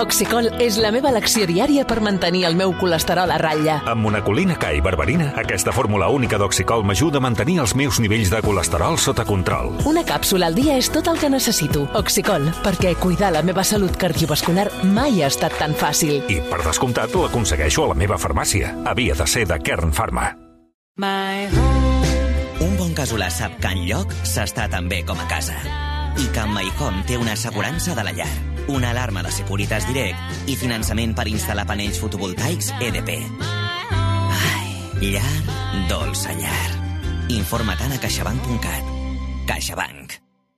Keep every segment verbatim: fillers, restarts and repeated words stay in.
Oxicol és la meva elecció diària per mantenir el meu colesterol a ratlla. Amb monacolina K i berberina, aquesta fórmula única d'Oxicol m'ajuda a mantenir els meus nivells de colesterol sota control. Una càpsula al dia és tot el que necessito. Oxicol, perquè cuidar la meva salut cardiovascular mai ha estat tan fàcil. I, per descomptat, l'aconsegueixo a la meva farmàcia. Havia de ser de Kern Pharma. Un bon casolà sap que enlloc s'està tan bé com a casa. I que amb MyHome té una assegurança de la llar, una alarma de Securitas Direct i finançament per instal·lar panells fotovoltaics E D P. Ai, llar, dolça llar. Informa-te'n a caixabank punt cat. CaixaBank.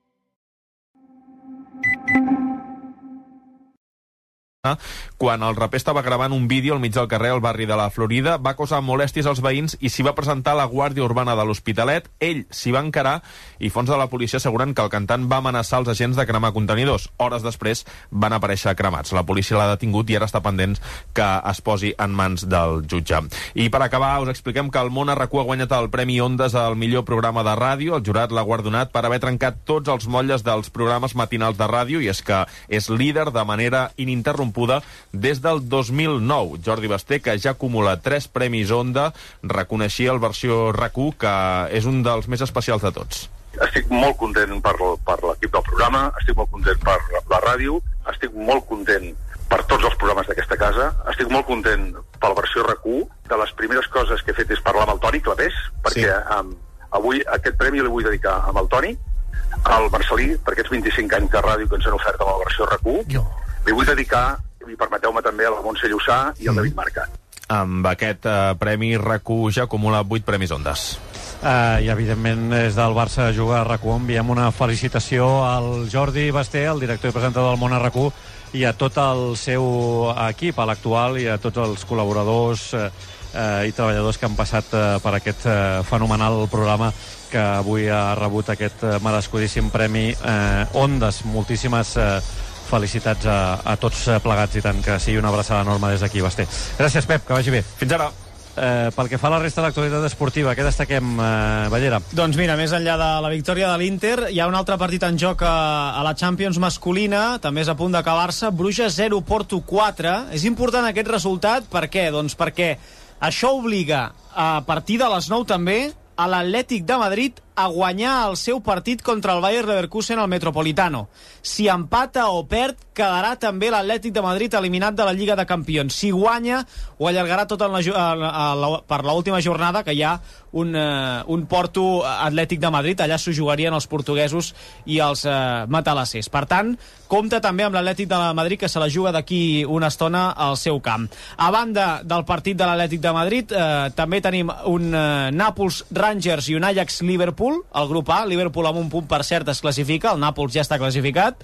Quan el raper estava gravant un vídeo al mig del carrer al barri de la Florida, va causar molèsties als veïns i s'hi va presentar la Guàrdia Urbana de l'Hospitalet. Ell s'hi va encarar i fonts de la policia asseguren que el cantant va amenaçar els agents de cremar contenidors. Hores després van aparèixer cremats. La policia l'ha detingut i ara està pendent que es posi en mans del jutge. I per acabar, us expliquem que el Món R Q ha guanyat el Premi Ondes al millor programa de ràdio. El jurat l'ha guardonat per haver trencat tots els motlles dels programes matinals de ràdio i és que és líder de manera ininterrompuda des del dos mil nou. Jordi Basté, que ja acumula tres premis Onda, reconeixia el versió R A C U, que és un dels més especials de tots. Estic molt content per, per l'equip del programa, estic molt content per la ràdio, estic molt content per tots els programes d'aquesta casa, estic molt content per la versió R A C U. De les primeres coses que he fet és parlar amb el Toni Clapés, perquè sí. um, avui aquest premi li vull dedicar amb el Toni, al Marcelí, per aquests vint-i-cinc anys de ràdio que ens han ofert amb la versió R A C U. Jo. Li vull dedicar, i permeteu-me també, a la Montse Llussà i al mm. David Marca. Amb aquest uh, premi R A C U ja acumula vuit premis Ondes. Uh, I evidentment des del Barça juga a R A C U. Enviem una felicitació al Jordi Basté, el director i presentador del Món R A C U, i a tot el seu equip, a l'actual, i a tots els col·laboradors uh, uh, i treballadors que han passat uh, per aquest uh, fenomenal programa que avui ha rebut aquest uh, merescudíssim premi uh, Ondes. Moltíssimes uh, felicitats a, a tots plegats i tant, que sigui una abraçada enorme des d'aquí, Basté. Gràcies, Pep, que vagi bé. Fins ara. Eh, pel que fa a la resta de l'actualitat esportiva, què destaquem, eh, Ballera? Doncs mira, més enllà de la victòria de l'Inter, hi ha un altre partit en joc a, a la Champions masculina, també és a punt d'acabar-se, Bruges zero, Porto quatre. És important aquest resultat, per què? Doncs perquè això obliga a partir de les nou també a l'Atlètic de Madrid a guanyar el seu partit contra el Bayer Leverkusen al Metropolitano. Si empata o perd, quedarà també l'Atlètic de Madrid eliminat de la Lliga de Campions. Si guanya, ho allargarà tot en la, a la, per l'última jornada, que hi ha un, uh, un Porto Atlètic de Madrid. Allà s'ho jugarien els portuguesos i els uh, matalassers. Per tant, compta també amb l'Atlètic de Madrid, que se la juga d'aquí una estona al seu camp. A banda del partit de l'Atlètic de Madrid, eh, també tenim un uh, Nàpols Rangers i un Ajax Liverpool. El grup A, Liverpool amb un punt, per cert, es classifica, el Nàpols ja està classificat,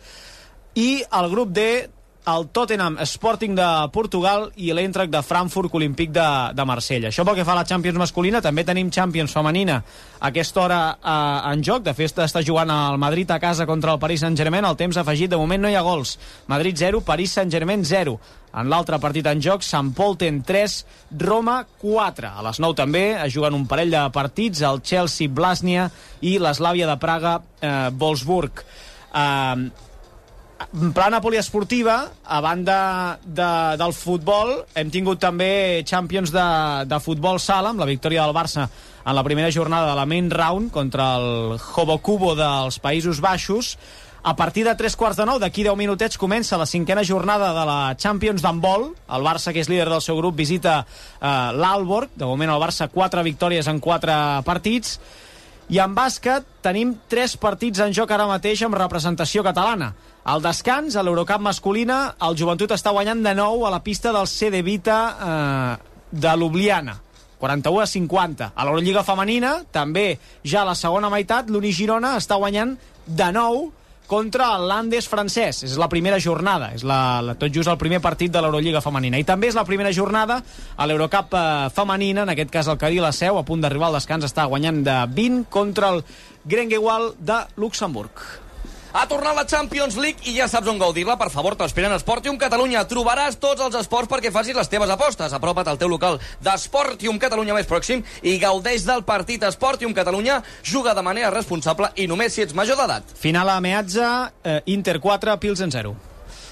i el grup D, el Tottenham Sporting de Portugal i l'Eintracht de Frankfurt Olímpic de, de Marsella. Això pel que fa a la Champions masculina. També tenim Champions femenina a aquesta hora eh, en joc. De fet, està jugant el Madrid a casa contra el Paris Saint-Germain. El temps afegit, de moment no hi ha gols. Madrid zero, Paris Saint-Germain zero. En l'altre partit en joc, Sant Polten tres, Roma quatre. A les nou també es juguen un parell de partits, el Chelsea Blasnia i l'Eslàvia de Praga eh, Wolfsburg. Eh, en plana poliesportiva, a banda de, del futbol, hem tingut també Champions de, de futbol sala, amb la victòria del Barça en la primera jornada de la Main Round contra el Hobokubo dels Països Baixos. A partir de tres quarts de nou, d'aquí deu minutets, comença la cinquena jornada de la Champions d'handbol. El Barça, que és líder del seu grup, visita eh, l'Aalborg. De moment el Barça quatre victòries en quatre partits. I en bàsquet tenim tres partits en joc ara mateix amb representació catalana. Al descans, a l'Eurocup masculina, el Joventut està guanyant de nou a la pista del C D Vita eh, de Ljubljana. quaranta-u a cinquanta. A l'Eurolliga femenina, també ja a la segona meitat, l'Uni Girona està guanyant de nou contra el Landes francès. És la primera jornada, és la, la, tot just el primer partit de l'Eurolliga femenina. I també és la primera jornada a l'Eurocup eh, femenina, en aquest cas el Cadí la Seu, a punt d'arribar al descans, està guanyant de vint contra el Grengewald de Luxemburg. Ha tornat la Champions League i ja saps on gaudir-la. Per favor, t'esperen Sportium Catalunya. Trobaràs tots els esports perquè facis les teves apostes. Apropa't al teu local d'Sportium Catalunya més pròxim i gaudeix del partit. Sportium Catalunya juga de manera responsable i només si ets major d'edat. Final a Meazza, eh, Inter quatre, Pilsen zero.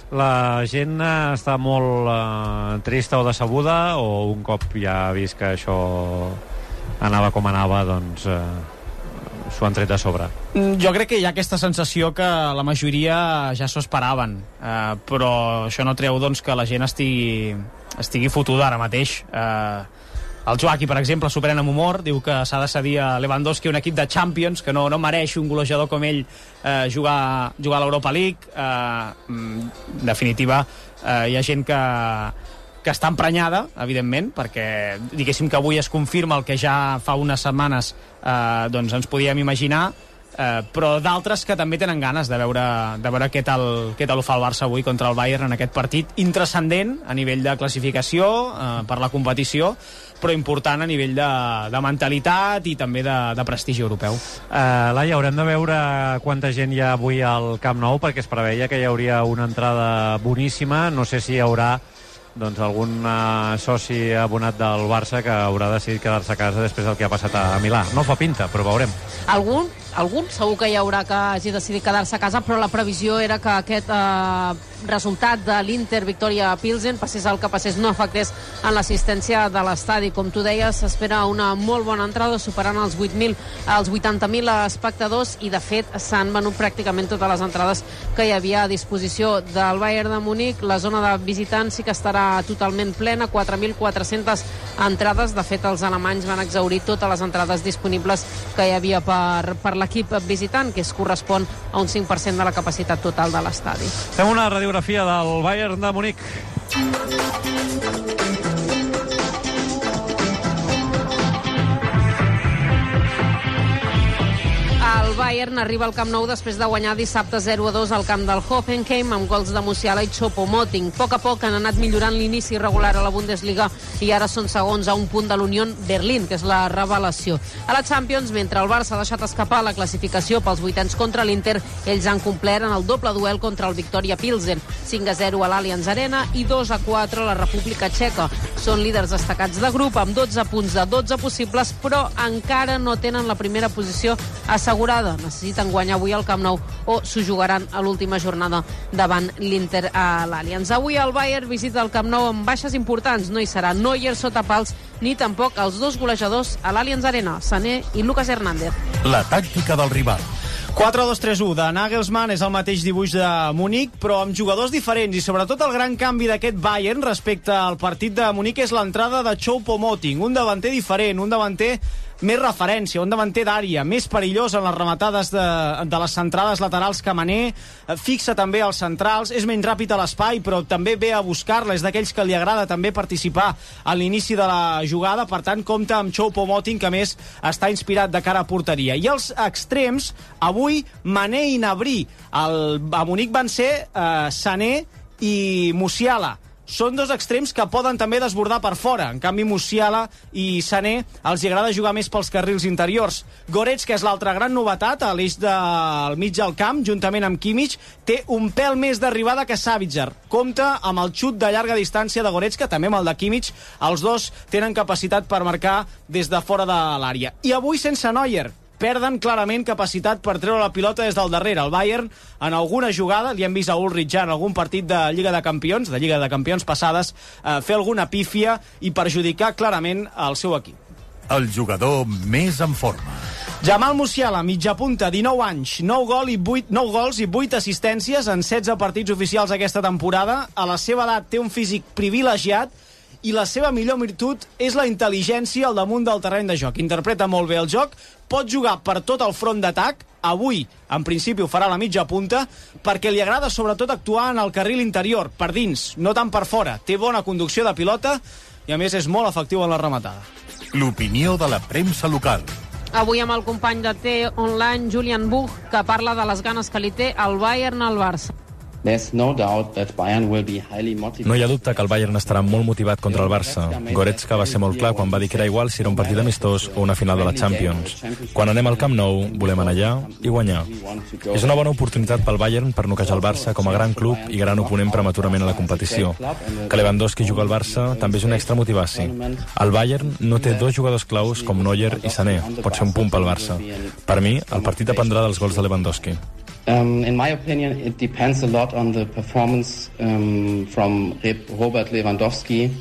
La gent està molt uh, trista o decebuda, o un cop ja ha vist que això anava com anava, doncs uh, s'ho han tret de sobre? Jo crec que hi ha aquesta sensació que la majoria ja s'ho esperaven, uh, però això no treu doncs, que la gent estigui, estigui fotuda ara mateix. Uh, el Joaquí, per exemple, s'ho pren amb humor, diu que s'ha de cedir a Lewandowski, un equip de Champions, que no, no mereix un golejador com ell eh, jugar, jugar a l'Europa League. Eh, en definitiva, eh, hi ha gent que, que està emprenyada, evidentment, perquè diguéssim que avui es confirma el que ja fa unes setmanes eh, doncs ens podíem imaginar, eh, però d'altres que també tenen ganes de veure, de veure què tal, què tal ho fa el Barça avui contra el Bayern en aquest partit intranscendent a nivell de classificació eh, per la competició, però important a nivell de, de mentalitat i també de, de prestigi europeu. Uh, Laia, haurem de veure quanta gent hi ha avui al Camp Nou, perquè es preveia que hi hauria una entrada boníssima. No sé si hi haurà doncs, algun uh, soci abonat del Barça que haurà decidit quedar-se a casa després del que ha passat a Milà. No fa pinta, però veurem. Algun, algun segur que hi haurà que hagi decidit quedar-se a casa, però la previsió era que aquest eh, resultat de l'Inter Victòria Pilsen, passés el que passés, no afectés en l'assistència de l'estadi. Com tu deies, s'espera una molt bona entrada, superant els vuit mil, els vuitanta mil espectadors, i de fet s'han venut pràcticament totes les entrades que hi havia a disposició del Bayern de Munic. La zona de visitants sí que estarà totalment plena, quatre mil quatre-centes entrades. De fet, els alemanys van exhaurir totes les entrades disponibles que hi havia per, per l'equip visitant, que es correspon a un cinc per cent de la capacitat total de l'estadi. Fem una radiografia del Bayern de Munic. El Bayern arriba al Camp Nou després de guanyar dissabte zero a dos al camp del Hoffenheim amb gols de Musiala i Choupo-Moting. A poc a poc han anat millorant l'inici regular a la Bundesliga i ara són segons a un punt de l'Unión Berlín, que és la revelació. A la Champions, mentre el Barça ha deixat escapar la classificació pels vuitens contra l'Inter, ells han complert en el doble duel contra el Victoria Pilsen, cinc a zero a l'Allianz Arena i dos a quatre a la República Txeca. Són líders destacats de grup amb dotze punts de dotze possibles, però encara no tenen la primera posició assegurada. Necessiten guanyar avui al Camp Nou o s'ho jugaran a l'última jornada davant l'Inter a l'Allianz. Avui el Bayern visita el Camp Nou amb baixes importants. No hi serà Neuer sota pals, ni tampoc els dos golejadors a l'Allianz Arena, Sané i Lucas Hernández. La tàctica del rival. quatre dos tres u de Nagelsmann és el mateix dibuix de Munic, però amb jugadors diferents, i sobretot el gran canvi d'aquest Bayern respecte al partit de Munic és l'entrada de Choupo-Moting, un davanter diferent, un davanter més referència, un davanter d'àrea, més perillós en les rematades de, de les centrades laterals que Mané, fixa també els centrals, és menys ràpid a l'espai, però també ve a buscar-la, és d'aquells que li agrada també participar a l'inici de la jugada, per tant compta amb Choupo-Moting, que més està inspirat de cara a porteria. I els extrems, avui Mané i Gnabry. El, a Munic van ser eh, Sané i Musiala. Són dos extrems que poden també desbordar per fora. En canvi, Musiala i Sané els agrada jugar més pels carrils interiors. Goretzka és l'altra gran novetat a l'eix del mig del camp, juntament amb Kimmich, té un pèl més d'arribada que Sabitzer. Compta amb el xut de llarga distància de Goretzka, també amb el de Kimmich. Els dos tenen capacitat per marcar des de fora de l'àrea. I avui sense Neuer. Perden clarament capacitat per treure la pilota des del darrere. El Bayern, en alguna jugada, li hem vist a Ulrich ja en algun partit de Lliga de Campions, de Lliga de Campions passades, eh, fer alguna pífia i perjudicar clarament el seu equip. El jugador més en forma. Jamal Musiala, mitja punta, dinou anys, nou, gol i vuit, nou gols i vuit assistències en setze partits oficials aquesta temporada. A la seva edat té un físic privilegiat i la seva millor virtut és la intel·ligència al damunt del terreny de joc. Interpreta molt bé el joc, pot jugar per tot el front d'atac. Avui, en principi, ho farà a la mitja punta, perquè li agrada sobretot actuar en el carril interior, per dins, no tant per fora. Té bona conducció de pilota i, a més, és molt efectiu en la rematada. L'opinió de la premsa local. Avui amb el company de T Online, Julian Buch, que parla de les ganes que li té el Bayern al Barça. No hi ha dubte que el Bayern estarà molt motivat contra el Barça. Goretzka va ser molt clar quan va dir que era igual si era un partit amistós o una final de la Champions. Quan anem al Camp Nou, volem anar allà i guanyar. És una bona oportunitat pel Bayern per noquejar el Barça com a gran club i gran oponent prematurament a la competició. Que Lewandowski juga al Barça també és un extra motivaci. El Bayern no té dos jugadors claus com Neuer i Sané. Pot ser un punt pel Barça. Per mi, el partit dependrà dels gols de Lewandowski. Um, in my opinion, it depends a lot on the performance um, from Robert Lewandowski.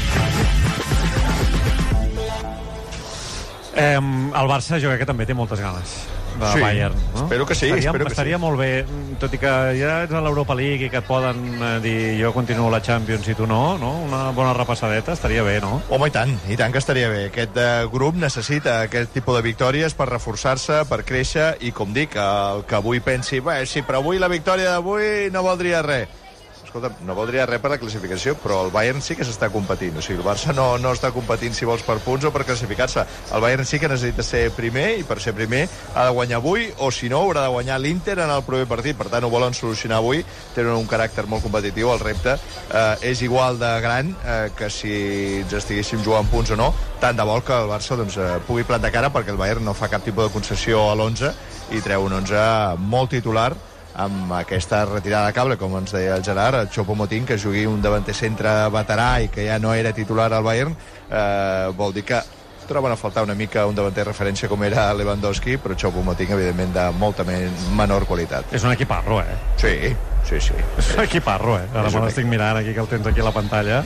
Eh, el Barça jo crec que també té moltes ganes de sí, Bayern, no? Espero que sí, estaria, espero que estaria sí. molt bé, tot i que ja ets a l'Europa League i que et poden eh, dir jo continuo la Champions i tu no, no? Una bona repassadeta estaria bé, no? Home, i tant, i tant que estaria bé. Aquest eh, grup necessita aquest tipus de victòries per reforçar-se, per créixer, i com dic, el que avui pensi, bé, sí, però avui la victòria d'avui no voldria res. Escolta, no voldria res per la classificació, però el Bayern sí que s'està competint. O sigui, el Barça no, no està competint, si vols, per punts o per classificar-se. El Bayern sí que necessita ser primer, i per ser primer ha de guanyar avui, o si no, haurà de guanyar l'Inter en el proper partit. Per tant, ho volen solucionar avui. Tenen un caràcter molt competitiu. El repte eh, és igual de gran eh, que si ens estiguéssim jugant punts o no. Tant de vol que el Barça doncs, eh, pugui plantar cara, perquè el Bayern no fa cap tipus de concessió a l'onze i treu un onze molt titular, amb aquesta retirada de cable, com ens deia el Gerard, el Choupo-Moting, que jugui un davanter centre veterà i que ja no era titular al Bayern, eh, vol dir que troben a faltar una mica un davanter referència com era Lewandowski, però Choupo-Moting, evidentment, de molta men menor qualitat. És un equiparro, eh? Sí, sí, sí. És un equiparro, eh? Ara me l'estic mirant aquí, que el tens aquí a la pantalla.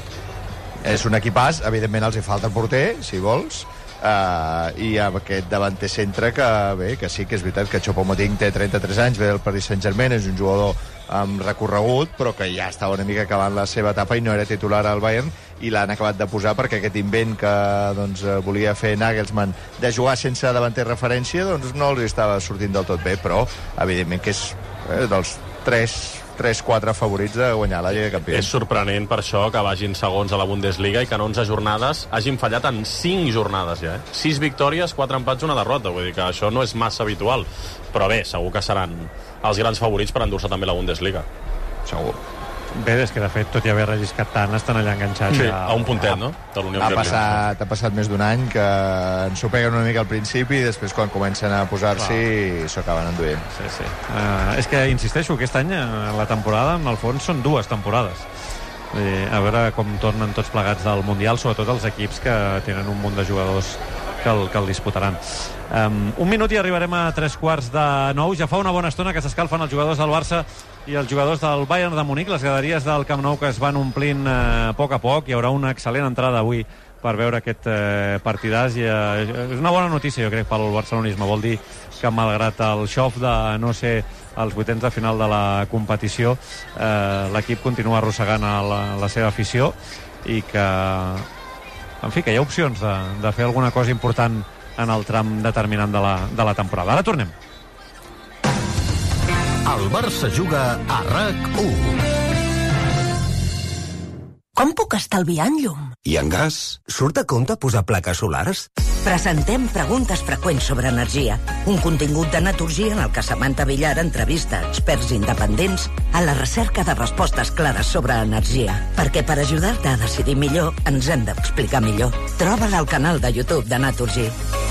És un equipàs, evidentment els hi falta el porter, si vols, Uh, i amb aquest davanter centre que, bé, que sí que és veritat que Choupo-Moting té trenta-tres anys, ve del Paris Saint-Germain, és un jugador amb recorregut, però que ja estava una mica acabant la seva etapa i no era titular al Bayern, i l'han acabat de posar perquè aquest invent que doncs, volia fer Nagelsmann de jugar sense davanter referència, doncs no els estava sortint del tot bé, però evidentment que és eh, dels tres tres quatre favorits de guanyar la Lliga de Campions. És sorprenent per això que vagin segons a la Bundesliga i que en onze jornades hagin fallat en cinc jornades ja, eh? sis victòries, quatre empats, una derrota, vull dir que això no és massa habitual, però bé, segur que seran els grans favorits per endur-se també la Bundesliga. Segur. Bé, és que de fet, tot i haver relliscat tant, estan allà enganxats. Sí, ja... a un puntet, no? De l'Unió ha, passat, ha passat més d'un any que ens ho peguen una mica al principi i després quan comencen a posar-s'hi s'ho acaben enduent. Sí, sí. Uh, és que, insisteixo, aquest any la temporada, en el fons, són dues temporades. I a veure com tornen tots plegats del Mundial, sobretot els equips que tenen un munt de jugadors que el, que el disputaran. Um, un minut i arribarem a tres quarts de nou. Ja fa una bona estona que s'escalfen els jugadors del Barça i els jugadors del Bayern de Munic, les graderies del Camp Nou que es van omplint eh, a poc a poc. Hi haurà una excel·lent entrada avui per veure aquest eh, partidàs i eh, és una bona notícia, jo crec, pel barcelonisme. Vol dir que malgrat el xof de no ser als vuitens de final de la competició, eh, l'equip continua arrossegant a la, la seva afició i que, en fi, que hi ha opcions de, de fer alguna cosa important en el tram determinant de la, de la temporada. Ara tornem. El Barça juga a RAC u. Com puc estalviar en llum? I en gas? Surt a compte posar plaques solars? Presentem preguntes freqüents sobre energia. Un contingut de Naturgy en el que Samantha Villar entrevista experts independents a la recerca de respostes clares sobre energia. Perquè per ajudar-te a decidir millor, ens hem d'explicar millor. Troba-la al canal de YouTube de Naturgy.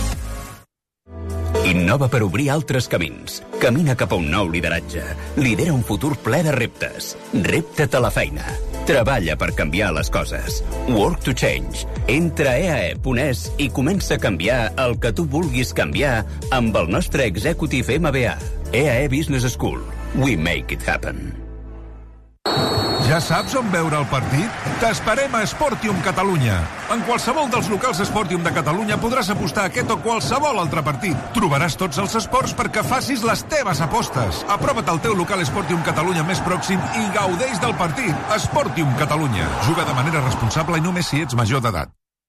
Innova per obrir altres camins. Camina cap a un nou lideratge. Lidera un futur ple de reptes. Repta't a la feina. Treballa per canviar les coses. Work to change. Entra a e a e punt es i comença a canviar el que tu vulguis canviar amb el nostre Executive M B A. E A E Business School. We make it happen. Ja saps on veure el partit? T'esperem a Sportium Catalunya. En qualsevol dels locals Sportium de Catalunya podràs apostar a aquest o qualsevol altre partit. Trobaràs tots els esports perquè facis les teves apostes. Aprova't al teu local Sportium Catalunya més pròxim i gaudeix del partit. Sportium Catalunya. Juga de manera responsable i només si ets major d'edat.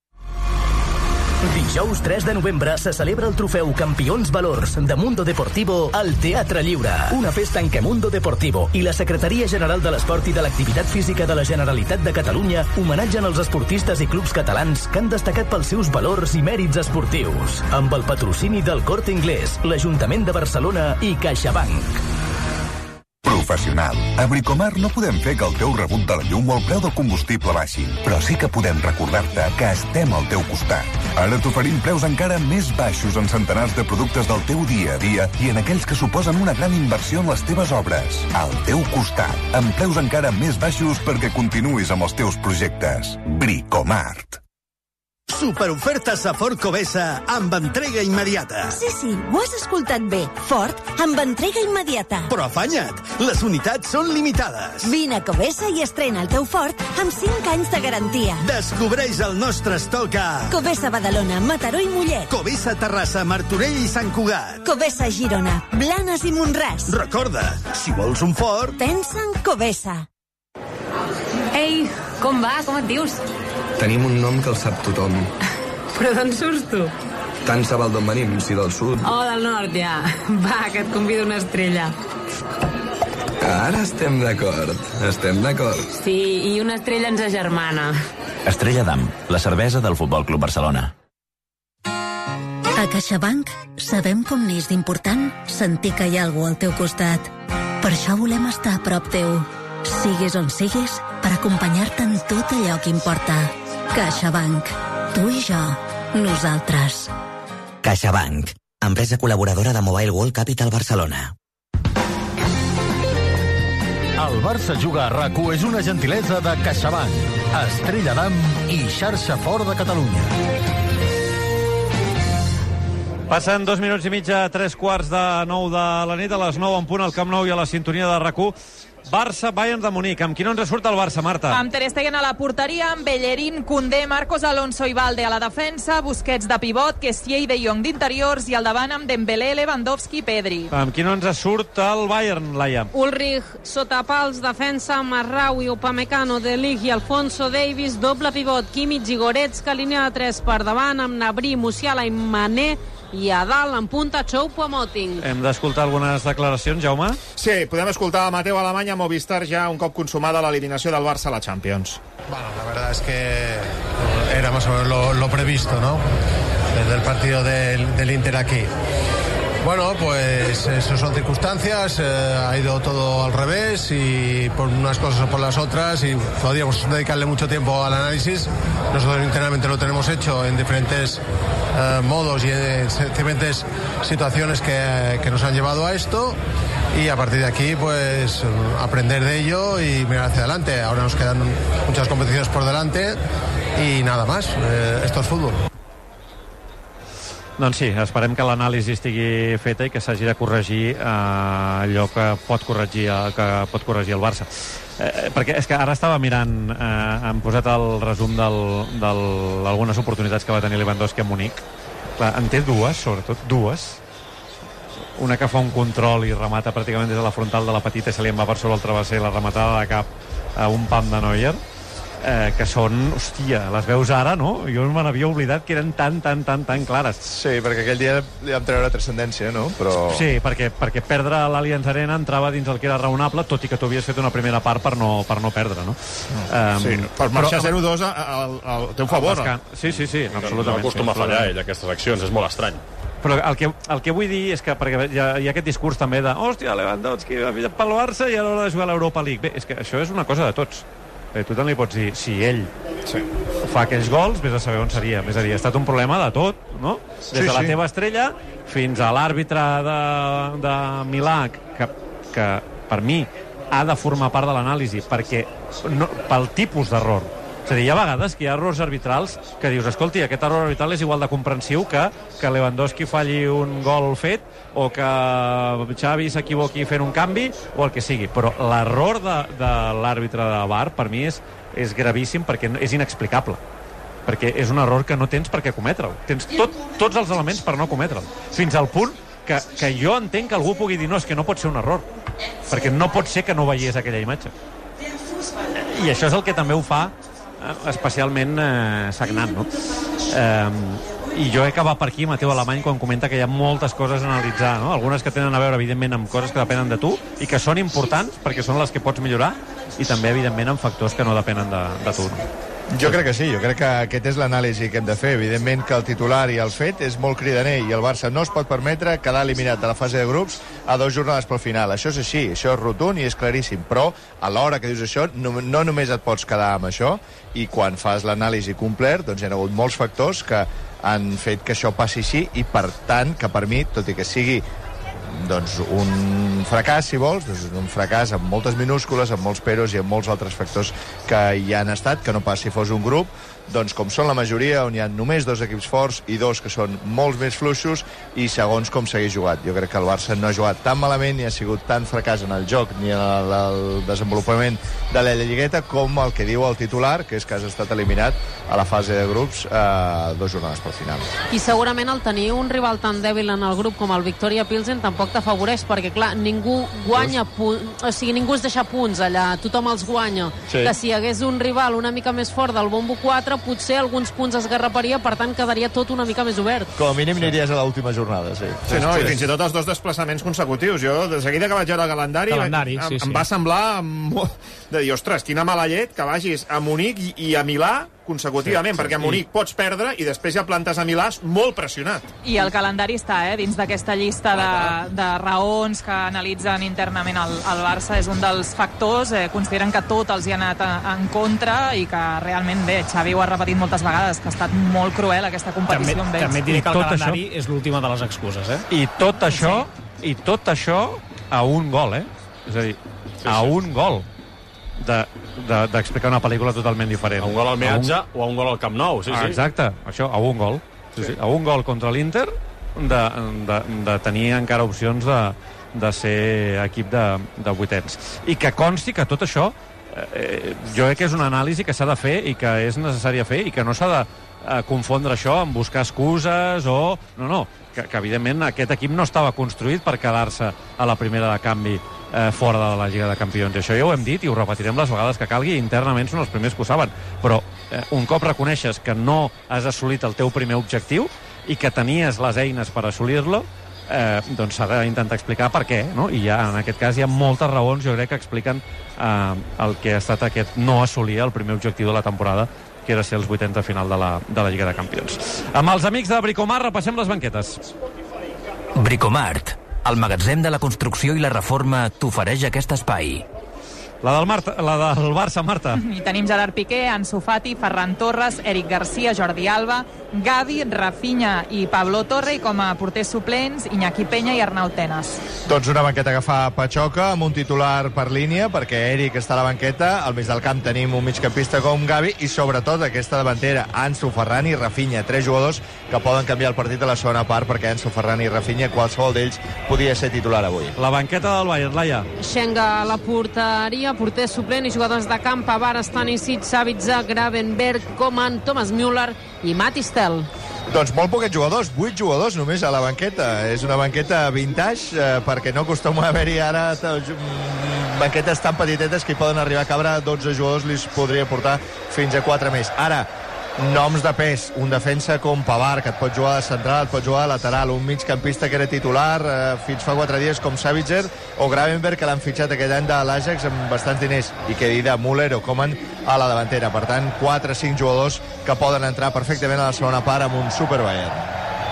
Dijous tres de novembre se celebra el trofeu Campions Valors de Mundo Deportivo al Teatre Lliure. Una festa en què Mundo Deportivo i la Secretaria General de l'Esport i de l'Activitat Física de la Generalitat de Catalunya homenatgen els esportistes i clubs catalans que han destacat pels seus valors i mèrits esportius. Amb el patrocini del Corte Inglés, l'Ajuntament de Barcelona i CaixaBank. Professional. A Bricomar no podem fer que el teu rebut de la llum o el preu del combustible baixin, però sí que podem recordar-te que estem al teu costat. Ara t'oferim preus encara més baixos en centenars de productes del teu dia a dia i en aquells que suposen una gran inversió en les teves obres. Al teu costat, amb preus encara més baixos perquè continuïs amb els teus projectes. Bricomart. Superofertes a Ford Covesa amb entrega immediata. Sí, sí, ho has escoltat bé. Ford amb entrega immediata. Però afanya't, les unitats són limitades. Vine a Covesa i estrena el teu Ford amb cinc anys de garantia. Descobreix el nostre estoc a Covesa Badalona, Mataró i Mollet. Covesa Terrassa, Martorell i Sant Cugat. Covesa Girona, Blanes i Montràs. Recorda, si vols un Ford, pensa en Covesa. Ei, com va? Com et dius? Tenim un nom que el sap tothom. Però d'on surts tu? Tant se val d'on venim, si del sud. Oh, del nord, ja. Va, que et convido una estrella. Ara estem d'acord, estem d'acord. Sí, i una estrella ens agermana. Estrella d'Am, la cervesa del Futbol Club Barcelona. A CaixaBank sabem com n'és d'important sentir que hi ha algú al teu costat. Per això volem estar a prop teu, siguis on siguis, per acompanyar-te en tot allò que importa. CaixaBank. Tu i jo. Nosaltres. CaixaBank. Empresa col·laboradora de Mobile World Capital Barcelona. El Barça Juga a RAC u és una gentilesa de CaixaBank, Estrella d'Am i Xarxa Fort de Catalunya. Passen dos minuts i mig a tres quarts de nou de la nit, a les nou en punt al Camp Nou i a la sintonia de RAC u. Barça, Bayern de Munic. Amb qui no ens surt el Barça, Marta? Amb Ter Stegen a la porteria, amb Bellerín, Koundé, Marcos Alonso i Valde a la defensa, Busquets de pivot, Kessié i De Jong d'interiors i al davant amb Dembélé, Lewandowski i Pedri. Amb qui no ens surt el Bayern, Laia? Ulrich, sota pals, defensa, Marraui, Upamecano, De Ligt i Alfonso Davies, doble pivot, Kimmich i Goretzka, línia de tres per davant, amb Gnabry, Musiala i Mané, i a dalt en punta Choupo-Moting. Hem d'escoltar algunes declaracions, Jaume? Sí, podem escoltar a Mateu Alemanya, Movistar ja un cop consumada l'eliminació del Barça a la Champions. Bueno, la verdad es que era más o menos lo, lo previsto, ¿no? Desde el partido del, del Inter aquí. Bueno, pues eso son circunstancias, eh, ha ido todo al revés y por unas cosas o por las otras y podríamos dedicarle mucho tiempo al análisis. Nosotros internamente lo tenemos hecho en diferentes eh, modos y en diferentes situaciones que, que nos han llevado a esto y a partir de aquí pues aprender de ello y mirar hacia adelante. Ahora nos quedan muchas competiciones por delante y nada más, eh, esto es fútbol. Doncs sí, esperem que l'anàlisi estigui feta i que s'hagi de corregir eh, allò que pot corregir, que pot corregir el Barça. Eh, perquè és que ara estava mirant, eh, hem posat el resum d'algunes oportunitats que va tenir Lewandowski a Munic. Clar, en té dues, sobretot, dues. Una que fa un control i remata pràcticament des de la frontal de la petita i se li en va per sobre el travesser, la rematada de cap a un pam de Neuer. Eh, que són, hòstia, les veus ara, no? Jo me n'havia oblidat que eren tan, tan, tan, tan clares. Sí, perquè aquell dia li vam treure transcendència, no? Però... Sí, perquè, perquè perdre l'Allianz Arena entrava dins el que era raonable, tot i que tu havies fet una primera part per no, per no perdre, no? Um, sí, per marxar zero dos al, al teu favor. Sí, sí, sí, absolutament. No acostuma sí, a fallar ell, aquestes accions, és molt estrany. Però el que, el que vull dir és que perquè hi ha, hi ha aquest discurs també de hòstia, Lewandowski ha fet pel Barça i a l'hora de jugar a l'Europa League. Bé, és que això és una cosa de tots. Eh, tu tant li pots dir, si ell sí. fa aquells gols, vés a saber on seria. És a dir, ha estat un problema de tot, no? Des sí, de la sí. teva estrella fins a l'àrbitre de, de Milà, que, que per mi ha de formar part de l'anàlisi, perquè no, pel tipus d'error. És a dir, hi ha vegades que hi ha errors arbitrals que dius, escolti, aquest error arbitral és igual de comprensiu que que Lewandowski falli un gol fet o que Xavi s'equivoqui fent un canvi o el que sigui. Però l'error de, de l'àrbitre de V A R per mi és, és gravíssim perquè és inexplicable. Perquè és un error que no tens per què cometre'l. Tens tot, tots els elements per no cometre'l. Fins al punt que, que jo entenc que algú pugui dir no, és que no pot ser un error. Perquè no pot ser que no veiés aquella imatge. I això és el que també ho fa especialment eh, sagnant, no? Eh, i jo he acabat per aquí, Mateu Alemany, quan comenta que hi ha moltes coses a analitzar, no? Algunes que tenen a veure, evidentment, amb coses que depenen de tu i que són importants perquè són les que pots millorar i també, evidentment, amb factors que no depenen de, de tu, no? Jo crec que sí, jo crec que aquest és l'anàlisi que hem de fer. Evidentment que el titular i el fet és molt cridaner i el Barça no es pot permetre quedar eliminat de la fase de grups a dues jornades pel final. Això és així, això és rotund i és claríssim, però a l'hora que dius això no, no només et pots quedar amb això i quan fas l'anàlisi complet doncs hi ha hagut molts factors que han fet que això passi així i per tant que per mi, tot i que sigui doncs un fracàs, si vols, doncs un fracàs amb moltes minúscules, amb molts peros i amb molts altres factors que hi han estat, que no pas si fos un grup, doncs com són la majoria, on hi ha només dos equips forts i dos que són molts més fluixos, i segons com s'hagués jugat. Jo crec que el Barça no ha jugat tan malament ni ha sigut tan fracàs en el joc ni en el, el desenvolupament de la Lligueta com el que diu el titular, que és que has estat eliminat a la fase de grups eh, dues jornades pel final. I segurament el tenir un rival tan dèbil en el grup com el Victoria Pilsen tampoc t'afavoreix, perquè clar, ningú guanya punts, o sigui, ningú es deixa punts allà, tothom els guanya. Sí. Que si hi hagués un rival una mica més fort del bombo quatre, potser alguns punts es garraparia, per tant quedaria tot una mica més obert. Com a mínim aniries a l'última jornada, sí. Sí, no, i fins i tot els dos desplaçaments consecutius. Jo, de seguida que vaig veure el calendari, calendari em, sí, sí. em va semblar de dir, ostres, quina mala llet que vagis a Munic i, i a Milà consecutivament, sí, sí, perquè a Munic pots perdre i després ja plantes a Milà molt pressionat. I el calendari està, eh, dins d'aquesta llista de, de raons que analitzen internament el, el Barça, és un dels factors, eh, consideren que tot els hi ha anat a, en contra i que realment bé, Xavi ho ha repetit moltes vegades, que ha estat molt cruel aquesta competició també, amb ells. També et diré que el calendari això, és l'última de les excuses, eh? I tot això, sí. i tot això a un gol, eh? És a dir, sí, a sí. un gol d'explicar de, de, una pel·lícula totalment diferent. A un gol al Meatge un... o a un gol al Camp Nou, sí, ah, sí. Exacte, això, a un gol. Sí, sí. Sí. A un gol contra l'Inter de, de, de tenir encara opcions de, de ser equip de, de vuitens. I que consti que tot això eh, jo crec que és una anàlisi que s'ha de fer i que és necessària fer i que no s'ha de eh, confondre això amb buscar excuses o... No, no, que, que evidentment aquest equip no estava construït per quedar-se a la primera de canvi eh, fora de la Lliga de Campions. I això ja ho hem dit i ho repetirem les vegades que calgui, internament són els primers que ho saben. Però eh, un cop reconeixes que no has assolit el teu primer objectiu i que tenies les eines per assolir-lo, eh, doncs s'ha d'intentar explicar per què, no? I ja, en aquest cas hi ha moltes raons, jo crec, que expliquen eh, el que ha estat aquest no assolir el primer objectiu de la temporada, que era ser els vuitens de final de la, de la Lliga de Campions. Amb els amics de Bricomart repassem les banquetes. Bricomart, el magatzem de la construcció i la reforma, t'ofereix aquest espai. La del, Marta, la del Barça, Marta. I tenim Gerard Piqué, Ansu Fati, Ferran Torres, Eric Garcia, Jordi Alba, Gavi, Rafinha i Pablo Torre, i com a porters suplents, Iñaki Peña i Arnau Tenas. Doncs una banqueta que fa patxoca, amb un titular per línia, perquè Eric està a la banqueta, al mig del camp tenim un migcampista com Gavi, i sobretot aquesta davantera, Ansu, Ferran i Rafinha, tres jugadors que poden canviar el partit a la segona part, perquè Ansu, Ferran i Rafinha, qualsevol d'ells podia ser titular avui. La banqueta del Bayern, Laia. Schenga a la porteria, porter suplent i jugadors de camp, Pavard, Stanisic, Savitza, Gravenberg, Coman, Thomas Müller i Matistel. Doncs molt poquets jugadors, vuit jugadors només a la banqueta. És una banqueta vintage, eh, perquè no acostuma a haver-hi ara banquetes tan petitetes que hi poden arribar a cabre dotze jugadors, li podria portar fins a quatre més. Ara, noms de pes, un defensa com Pavard, que et pot jugar de central, et pot jugar de lateral, un migcampista que era titular eh, fins fa quatre dies com Savitzer, o Gravenberg, que l'han fitxat aquell any de l'Ajax amb bastants diners, i que dir de Müller o Coman a la davantera. Per tant, quatre o cinc jugadors que poden entrar perfectament a la segona part amb un Super Bayern.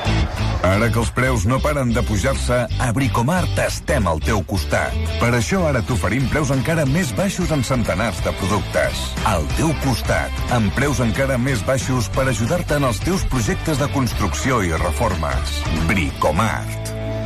Ara que els preus no paren de pujar-se, a Bricomart estem al teu costat. Per això ara t'oferim preus encara més baixos en centenars de productes. Al teu costat, amb preus encara més baixos per ajudar-te en els teus projectes de construcció i reformes. Bricomart.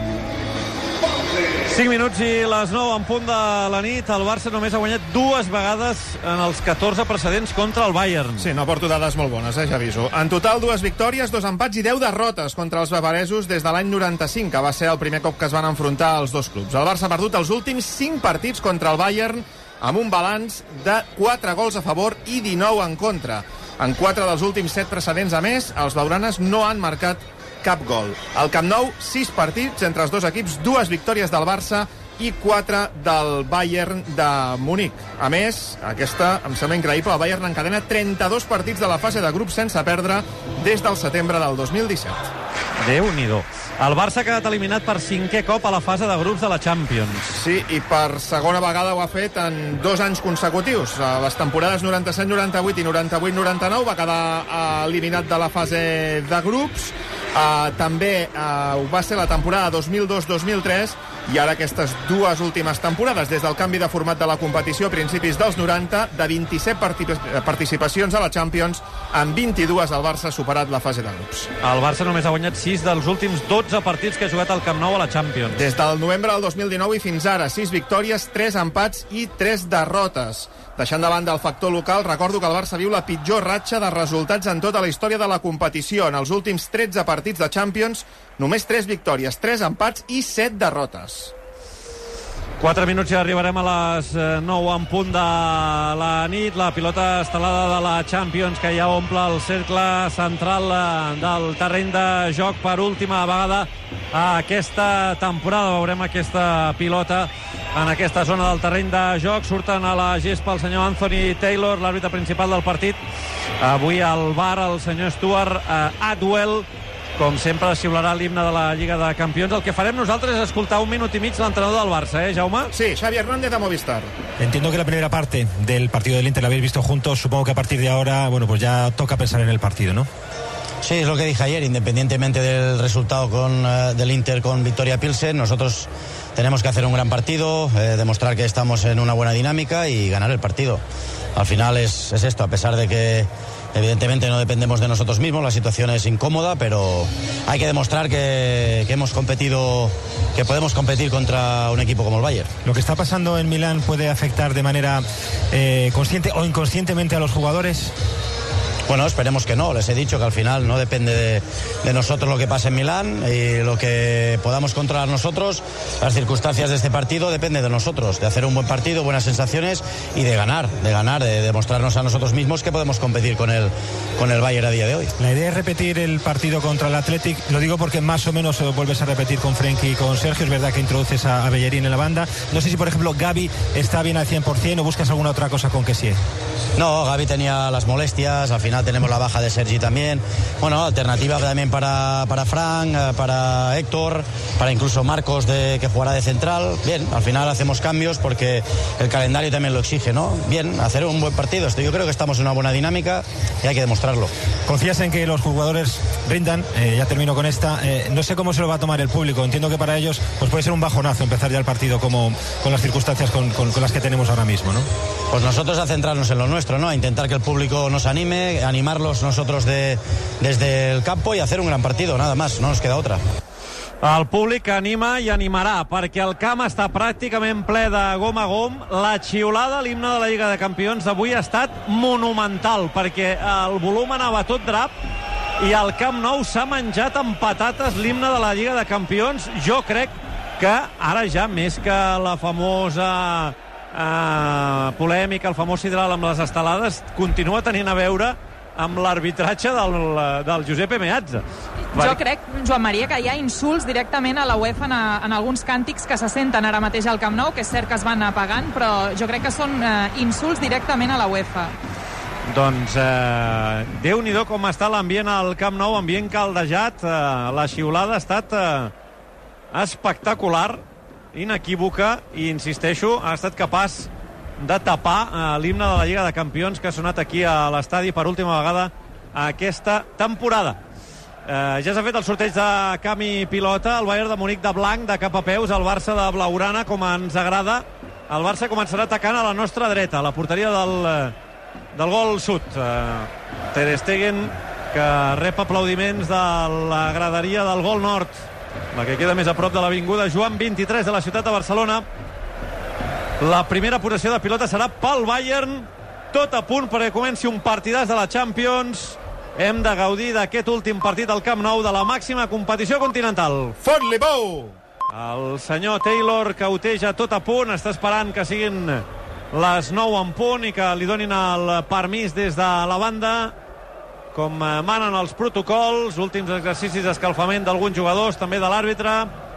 cinc minuts i les nou en punt de la nit. El Barça només ha guanyat dues vegades en els catorze precedents contra el Bayern. Sí, no porto dades molt bones, eh, ja aviso. En total, dues victòries, dos empats i deu derrotes contra els bavaresos des de l'any noranta-cinc, que va ser el primer cop que es van enfrontar els dos clubs. El Barça ha perdut els últims cinc partits contra el Bayern amb un balanç de quatre gols a favor i dinou en contra. En quatre dels últims set precedents, a més, els blaugranes no han marcat cap gol. Al Camp Nou, sis partits entre els dos equips, dues victòries del Barça i quatre del Bayern de Munic. A més, aquesta em sembla increïble, el Bayern encadena trenta-dos partits de la fase de grup sense perdre des del setembre del dos mil disset. Déu-n'hi-do. El Barça ha quedat eliminat per cinquè cop a la fase de grups de la Champions. Sí, i per segona vegada ho ha fet en dos anys consecutius. A les temporades noranta-set noranta-vuit i noranta-vuit noranta-nou va quedar eliminat de la fase de grups. Uh, també uh, va ser la temporada dos mil dos dos mil tres i ara aquestes dues últimes temporades, des del canvi de format de la competició a principis dels noranta, de vint-i-set participacions a la Champions, en vint-i-dues el Barça ha superat la fase de grups. El Barça només ha guanyat sis dels últims dotze partits que ha jugat al Camp Nou a la Champions. Des del novembre del dos mil dinou i fins ara, sis victòries, tres empats i tres derrotes. Deixant de banda el factor local, recordo que el Barça viu la pitjor ratxa de resultats en tota la història de la competició. En els últims tretze partits de Champions, només tres victòries, tres empats i set derrotes. quatre minuts i arribarem a les nou en punt de la nit. La pilota estelada de la Champions que ja omple el cercle central del terreny de joc per última vegada a aquesta temporada. Veurem aquesta pilota en aquesta zona del terreny de joc. Surten a la gespa el senyor Anthony Taylor, l'àrbitre principal del partit. Avui al V A R el senyor Stuart Atwell. Com sempre, xiularà l'himne de la Lliga de Campions. El que farem nosaltres és escoltar un minut i mig l'entrenador del Barça, ¿eh, Jaume? Sí, Xavi Hernández de Movistar. Entiendo que la primera parte del partido del Inter la habéis visto juntos. Supongo que a partir de ahora, bueno, pues ya toca pensar en el partido, ¿no? Sí, es lo que dije ayer, independientemente del resultado con, uh, del Inter con Victoria Pilsen, nosotros tenemos que hacer un gran partido, eh, demostrar que estamos en una buena dinámica y ganar el partido. Al final es, es esto, a pesar de que evidentemente no dependemos de nosotros mismos, la situación es incómoda, pero hay que demostrar que, que hemos competido, que podemos competir contra un equipo como el Bayern. ¿Lo que está pasando en Milán puede afectar de manera eh, consciente o inconscientemente a los jugadores? Bueno, esperemos que no. Les he dicho que al final no depende de, de nosotros lo que pase en Milán y lo que podamos controlar nosotros. Las circunstancias de este partido dependen de nosotros, de hacer un buen partido, buenas sensaciones y de ganar, de ganar, de demostrarnos a nosotros mismos que podemos competir con el, con el Bayern a día de hoy. La idea es repetir el partido contra el Athletic. Lo digo porque más o menos vuelves a repetir con Frenkie y con Sergio. Es verdad que introduces a, a Bellerín en la banda. No sé si, por ejemplo, Gavi está bien al cien por ciento o buscas alguna otra cosa con Kessie. No, Gavi tenía las molestias, al final tenemos la baja de Sergi también. Bueno, alternativa también para, para Frank, para Héctor, para incluso Marcos, de, que jugará de central. Bien, al final hacemos cambios porque el calendario también lo exige, ¿no? Bien, hacer un buen partido. Esto, yo creo que estamos en una buena dinámica y hay que demostrarlo. ¿Confías en que los jugadores rindan? Eh, ya termino con esta. Eh, no sé cómo se lo va a tomar el público. Entiendo que para ellos pues puede ser un bajonazo empezar ya el partido como con las circunstancias con, con, con las que tenemos ahora mismo, ¿no? Pues nosotros a centrarnos en lo nuestro, ¿no? A intentar que el público nos anime, animarlos nosotros de, desde el campo y hacer un gran partido, nada más, no nos queda otra. El públic anima i animarà, perquè el camp està pràcticament ple de gom a gom. La xiulada a l'himne de la Lliga de Campions d'avui ha estat monumental, perquè el volum anava tot drap i el Camp Nou s'ha menjat amb patates l'himne de la Lliga de Campions. Jo crec que ara ja, més que la famosa eh, polèmica, el famós sidral amb les estelades, continua tenint a veure amb l'arbitratge del, del Giuseppe Meazza. Jo crec, Joan Maria, que hi ha insults directament a la UEFA en, a, en alguns càntics que se senten ara mateix al Camp Nou, que és cert que es van apagant, però jo crec que són eh, insults directament a la UEFA. Doncs eh, Déu-n'hi-do com està l'ambient al Camp Nou, ambient caldejat. Eh, la xiulada ha estat eh, espectacular, inequívoca, i insisteixo, ha estat capaç de tapar eh, l'himne de la Lliga de Campions que ha sonat aquí a l'estadi per última vegada aquesta temporada. Eh, ja s'ha fet el sorteig de camp i pilota. El Bayern de Munic de blanc, de cap a peus, el Barça de blaugrana, com ens agrada. El Barça començarà atacant a la nostra dreta, a la porteria del, del gol sud. Eh, Ter Stegen, que rep aplaudiments de la graderia del gol nord, la que queda més a prop de l'avinguda Joan vint-i-tres de la ciutat de Barcelona. La primera possessió de pilota serà pel Bayern, tot a punt perquè comenci un partidàs de la Champions. Hem de gaudir d'aquest últim partit al Camp Nou de la màxima competició continental. Fot-li pou! El senyor Taylor cauteja tot a punt, està esperant que siguin les nou en punt i que li donin el permís des de la banda, com manen els protocols, últims exercicis d'escalfament d'alguns jugadors, també de l'àrbitre.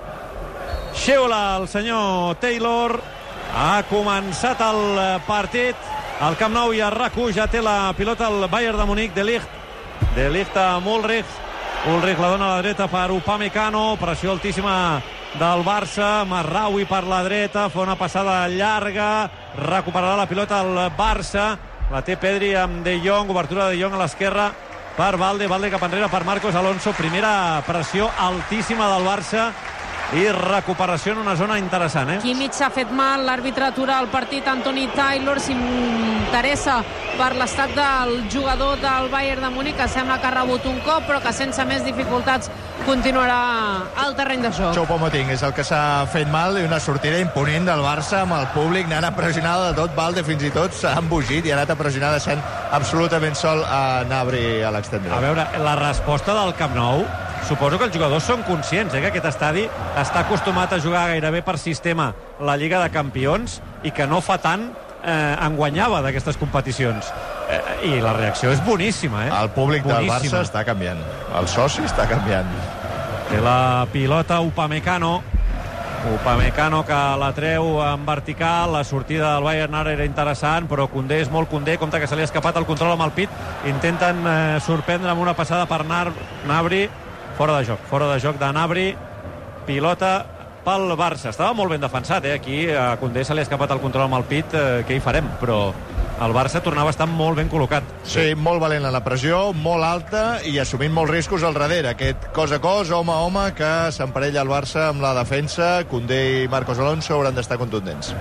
Xiula el senyor Taylor. Ha començat el partit al Camp Nou i a R A C u ja té la pilota el Bayern de Munic. De Ligt, de Ligt amb Ulrich. Ulrich la dona a la dreta per Upamecano, pressió altíssima del Barça. Marraoui per la dreta, fa una passada llarga, recuperarà la pilota el Barça, la té Pedri amb De Jong, obertura de De Jong a l'esquerra per Valde, Valde cap enrere per Marcos Alonso, primera pressió altíssima del Barça i recuperació en una zona interessant, eh? Kimmich s'ha fet mal, l'àrbitre atura el partit. Anthony Taylor s'interessa per l'estat del jugador del Bayern de Múnich, que sembla que ha rebut un cop, però que sense més dificultats continuarà al terreny de joc. Choupo-Moting és el que s'ha fet mal, i una sortida imponent del Barça amb el públic anant a pressionar de tot. Valde fins i tot s'ha embogit i ha anat a pressionar, deixant absolutament sol a Gnabry a l'extrem dret. A veure, la resposta del Camp Nou, suposo que els jugadors són conscients, eh, que aquest estadi està acostumat a jugar gairebé per sistema la Lliga de Campions i que no fa tant eh, en guanyava d'aquestes competicions. Eh, I la reacció és boníssima, eh? El públic del boníssima. Barça està canviant. El soci està canviant. Té la pilota Upamecano. Upamecano que la treu en vertical. La sortida del Bayern ara era interessant, però Koundé és molt Koundé. Compte que se li ha escapat el control amb el pit. Intenten eh, sorprendre amb una passada per Gnabry. Fora de joc, fora de joc de Gnabry. Pilota pel Barça. Estava molt ben defensat, eh? Aquí a Koundé se li ha escapat el control amb el pit. Eh, què hi farem? Però el Barça tornava a estar molt ben col·locat. Sí, molt valent en la pressió, molt alta i assumint molts riscos al darrere. Aquest cos a cos, home a home, que s'emparella el Barça amb la defensa. Koundé i Marcos Alonso hauran d'estar contundents.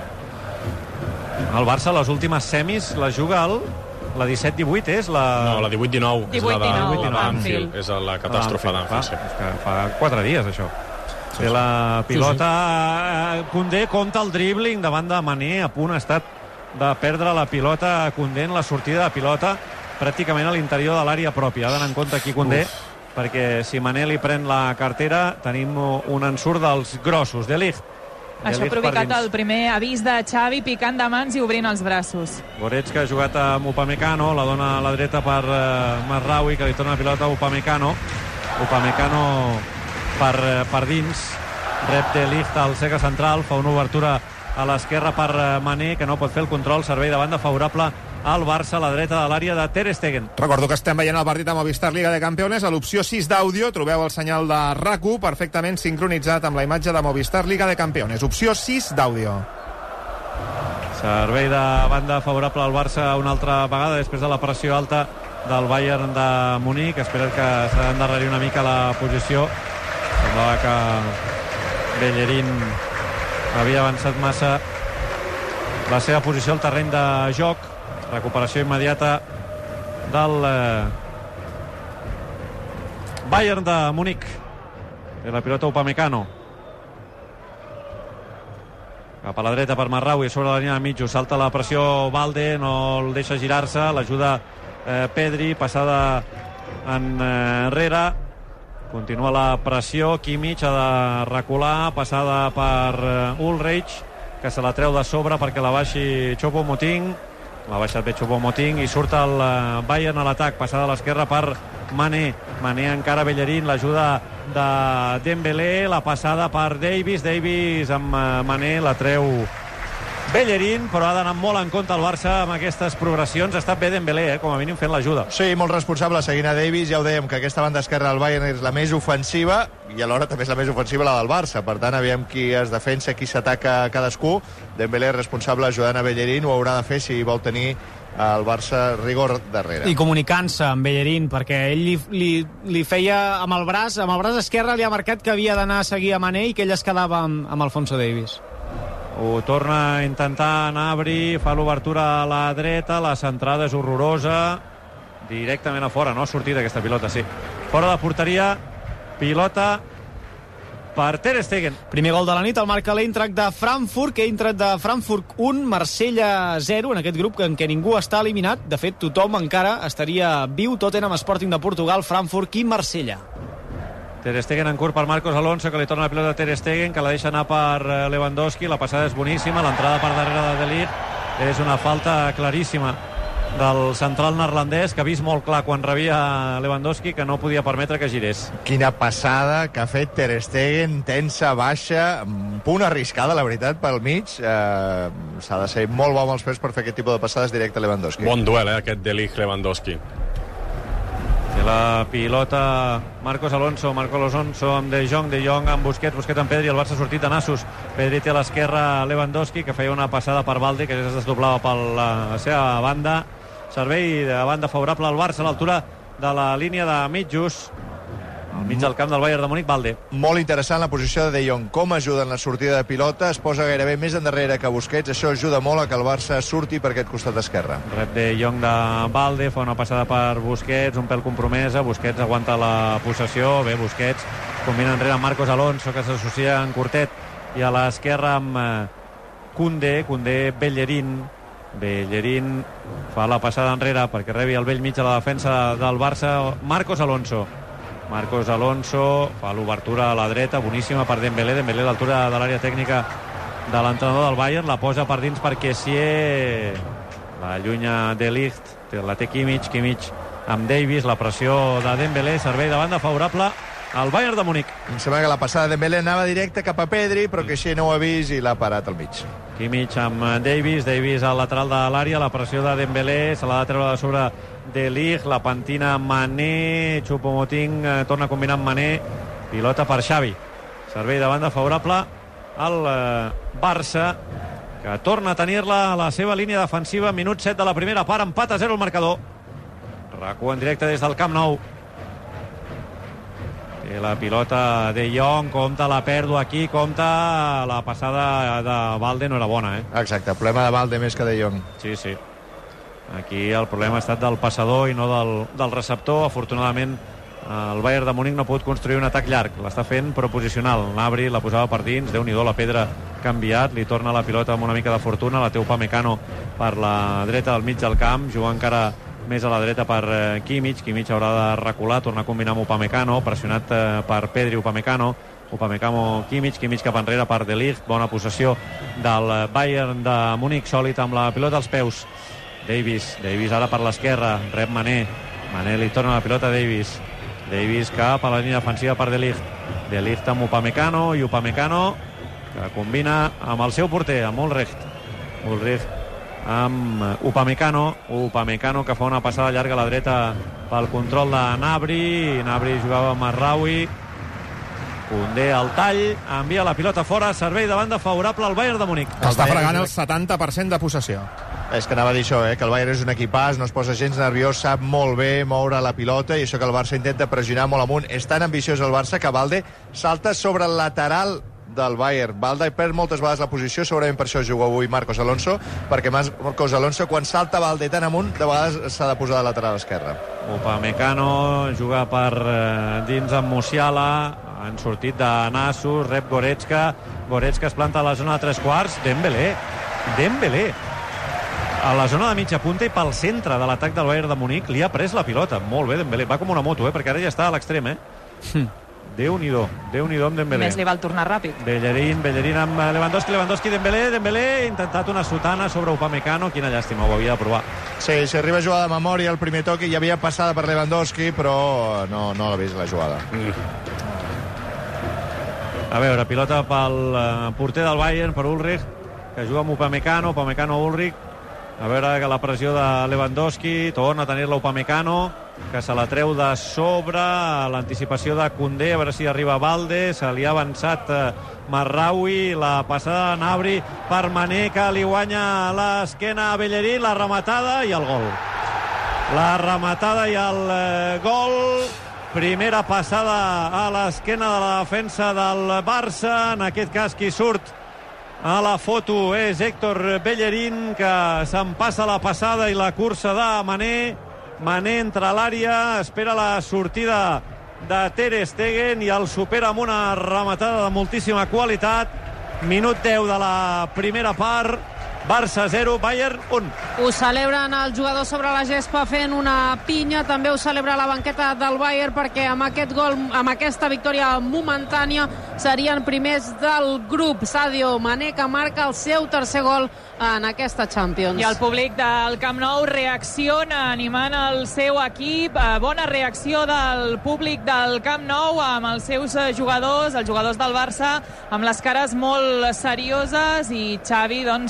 El Barça, les últimes semis, la juga al... La disset divuit és la... No, la divuit dinou. divuit dinou, és la d'Anfield. És la catàstrofe d'Anfield, sí. És que fa quatre dies, això. Té la pilota, sí, sí. Koundé compta el dribbling davant de Mané, a punt ha estat de perdre la pilota Koundé en la sortida de pilota pràcticament a l'interior de l'àrea pròpia. Ha d'anar en compte aquí Koundé, Uf. perquè si Mané li pren la cartera tenim un ensurt dels grossos. De Ligt. Això ha provocat el primer avís de Xavi, picant de mans i obrint els braços. Goretzka ha jugat amb Upamecano, la dona a la dreta per uh, Masraoui, que li torna la pilota a Upamecano. Upamecano per, uh, per dins, rep de Ligt al cercle central, fa una obertura a l'esquerra per uh, Mané, que no pot fer el control, servei de banda favorable al Barça a la dreta de l'àrea de Ter Stegen. Recordo que estem veient el partit a Movistar Liga de Campeones. A l'opció sis d'àudio trobeu el senyal de R A C u perfectament sincronitzat amb la imatge de Movistar Liga de Campeones. Opció sis d'àudio. Servei de banda favorable al Barça una altra vegada després de la pressió alta del Bayern de Múnich. Espera que s'ha d'endarrerir una mica la posició. Semblava que Bellerín havia avançat massa la seva posició al terreny de joc. Recuperació immediata del eh, Bayern de Múnich. I la pilota Upamecano. Cap a la dreta per Masraoui, sobre la línia de mig. Salta la pressió Valde, no el deixa girar-se. L'ajuda eh, Pedri, passada enrere. Continua la pressió. Kimmich ha de recular. Passada per eh, Ulreich, que se la treu de sobre perquè la baixi Choupo-Moting. L'ha baixat bé Choupo-Moting i surt el Bayern a l'atac. Passada a l'esquerra per Mané. Mané encara Bellerín, l'ajuda de Dembélé, la passada per Davis. Davis amb Mané, la treu Bellerín, però ha d'anar molt en compte el Barça amb aquestes progressions. Ha estat bé Dembélé, eh, com a mínim fent l'ajuda. Sí, molt responsable seguint a Davis. Ja ho dèiem, que aquesta banda esquerra del Bayern és la més ofensiva i alhora també és la més ofensiva la del Barça. Per tant, aviam qui es defensa, qui s'ataca cadascú. Dembélé és responsable ajudant a Bellerín, ho haurà de fer si vol tenir el Barça rigor darrere. I comunicant-se amb Bellerín, perquè ell li, li, li feia amb el braç, amb el braç esquerre li ha marcat que havia d'anar a seguir a Mané i que ell es quedava amb, amb Alfonso Davies. Ho torna a intentar Gnabry, fa l'obertura a la dreta, la centrada és horrorosa, directament a fora, no ha sortit aquesta pilota, sí. Fora de porteria, pilota per Ter Stegen. Primer gol de la nit, el marca l'Eintracht de Frankfurt, que Eintracht de Frankfurt un, Marsella zero, en aquest grup en què ningú està eliminat. De fet, tothom encara estaria viu, Tottenham, Sporting de Portugal, Frankfurt i Marsella. Ter Stegen en curt per Marcos Alonso, que li torna la pilota a Ter Stegen, que la deixa anar per Lewandowski. La passada és boníssima, l'entrada per darrere de De Ligt és una falta claríssima del central neerlandès, que ha vist molt clar quan rebia Lewandowski que no podia permetre que girés. Quina passada que ha fet Ter Stegen, tensa, baixa, un punt arriscada, la veritat, pel mig. Eh, s'ha de ser molt bo amb els peus per fer aquest tipus de passades directe a Lewandowski. Bon duel, eh, aquest De Ligt-Lewandowski. Té la pilota Marcos Alonso, Marcos Alonso amb De Jong, De Jong amb Busquets, Busquets amb Pedri, el Barça ha sortit de nassos. Pedri té a l'esquerra Lewandowski, que feia una passada per Valde, que es desdoblava per la seva banda. Servei de banda favorable al Barça a l'altura de la línia de mitjos, al mig del camp del Bayern de Múnich, Balde. Molt interessant la posició de De Jong. Com ajuda en la sortida de pilota, es posa gairebé més endarrere que Busquets. Això ajuda molt a que el Barça surti per aquest costat esquerre. Rep De Jong de Balde, fa una passada per Busquets, un pèl compromesa, Busquets aguanta la possessió, bé, Busquets combina enrere amb Marcos Alonso, que s'associa en curtet, i a l'esquerra amb Koundé, Koundé Bellerín, Bellerín fa la passada enrere perquè rebi el vell mig a la defensa del Barça, Marcos Alonso. Marcos Alonso fa l'obertura a la dreta, boníssima per Dembélé, Dembélé a l'altura de l'àrea tècnica de l'entrenador del Bayern, la posa per dins per Kessié, la allunya de Ligt, la té Kimmich, Kimmich amb Davis, la pressió de Dembélé, servei de banda favorable al Bayern de Múnich. Em sembla que la passada de Dembélé anava directa cap a Pedri, però Kessié no ho ha vist i l'ha parat al mig. Kimmich amb Davis, Davis al lateral de l'àrea, la pressió de Dembélé, se l'ha de treure de sobre de Ligt, la pentina Mané, Choupo-Moting eh, torna a combinar amb Mané, pilota per Xavi, servei de banda favorable al eh, Barça, que torna a tenir-la a la seva línia defensiva, minut set de la primera part, empat a zero el marcador. Recu en directe des del Camp Nou, té la pilota De Jong, compta la pèrdua aquí, compta la passada de Balde, no era bona, eh? Exacte, problema de Balde més que De Jong. Sí, sí. Aquí el problema ha estat del passador i no del, del receptor. Afortunadament el Bayern de Múnich no ha pogut construir un atac llarg, l'està fent però posicional. Gnabry la posava per dins, Déu-n'hi-do la pedra canviat, li torna la pilota amb una mica de fortuna, la té Upamecano per la dreta del mig del camp, juga encara més a la dreta per eh, Kimmich, Kimmich haurà de recular, tornar a combinar amb Upamecano, pressionat eh, per Pedri Upamecano, Upamecano Kimmich, Kimmich cap enrere per De Ligt, bona possessió del Bayern de Múnich, sòlid amb la pilota als peus. Davis, Davis ara per l'esquerra, rep Mané, Mané li torna la pilota a Davis, Davis cap a la línia defensiva per De Ligt, De Ligt amb Upamecano, i Upamecano que combina amb el seu porter, amb Ulrecht, Ulrecht amb Upamecano, Upamecano que fa una passada llarga a la dreta pel control de Gnabry, Gnabry jugava amb Marraoui, Koundé al tall, envia la pilota fora, servei de banda favorable al Bayern de Múnich. Està fregant el setanta per cent de possessió. És que anava a dir això, eh? que el Bayern és un equipàs, no es posa gens nerviós, sap molt bé moure la pilota, i això que el Barça intenta pressionar molt amunt. És tan ambiciós el Barça que Balde salta sobre el lateral del Bayern. Balde perd moltes vegades la posició, segurament per això juga avui Marcos Alonso, perquè Marcos Alonso, quan salta Balde tan amunt, de vegades s'ha de posar de lateral esquerre. Upamecano juga per eh, dins amb Musiala, han sortit de Nassos, rep Goretzka, Goretzka es planta a la zona de tres quarts, Dembélé, Dembélé, a la zona de mitja punta i pel centre de l'atac del Bayern de Múnich li ha pres la pilota, molt bé Dembélé, va com una moto, eh? perquè ara ja està a l'extrem, eh? Hm. Déu-n'hi-do, Déu-n'hi-do amb Dembélé. Més li val tornar ràpid. Bellerín, Bellerín amb Lewandowski, Lewandowski, Dembélé, Dembélé, intentat una sotana sobre Upamecano, quina llàstima, ho havia de provar. Sí, si arriba a jugar de memòria, el primer toc hi havia passada per Lewandowski, però no, no l'ha vist la jugada. Mm. A veure, pilota pel uh, porter del Bayern, per Ulrich, que juga amb Upamecano, Upamecano Ulrich, a veure que la pressió de Lewandowski, torna a tenir-la Upamecano, que se la treu de sobre, l'anticipació de Koundé, a veure si arriba Balde, se li ha avançat eh, Marraoui, la passada de Gnabry per Mané, que li guanya l'esquena a Bellerín, la rematada i el gol. La rematada i el eh, gol, primera passada a l'esquena de la defensa del Barça, en aquest cas qui surt a la foto és Héctor Bellerín, que s'empassa la passada i la cursa de Mané. Mané entra a l'àrea, espera la sortida de Ter Stegen i el supera amb una rematada de moltíssima qualitat. Minut deu de la primera part, Barça zero, Bayern un. Ho celebren els jugadors sobre la gespa fent una pinya, també ho celebra la banqueta del Bayern, perquè amb aquest gol, amb aquesta victòria momentània, serien primers del grup. Sadio Mané, que marca el seu tercer gol en aquesta Champions. I el públic del Camp Nou reacciona animant el seu equip. Bona reacció del públic del Camp Nou amb els seus jugadors, els jugadors del Barça, amb les cares molt serioses, i Xavi doncs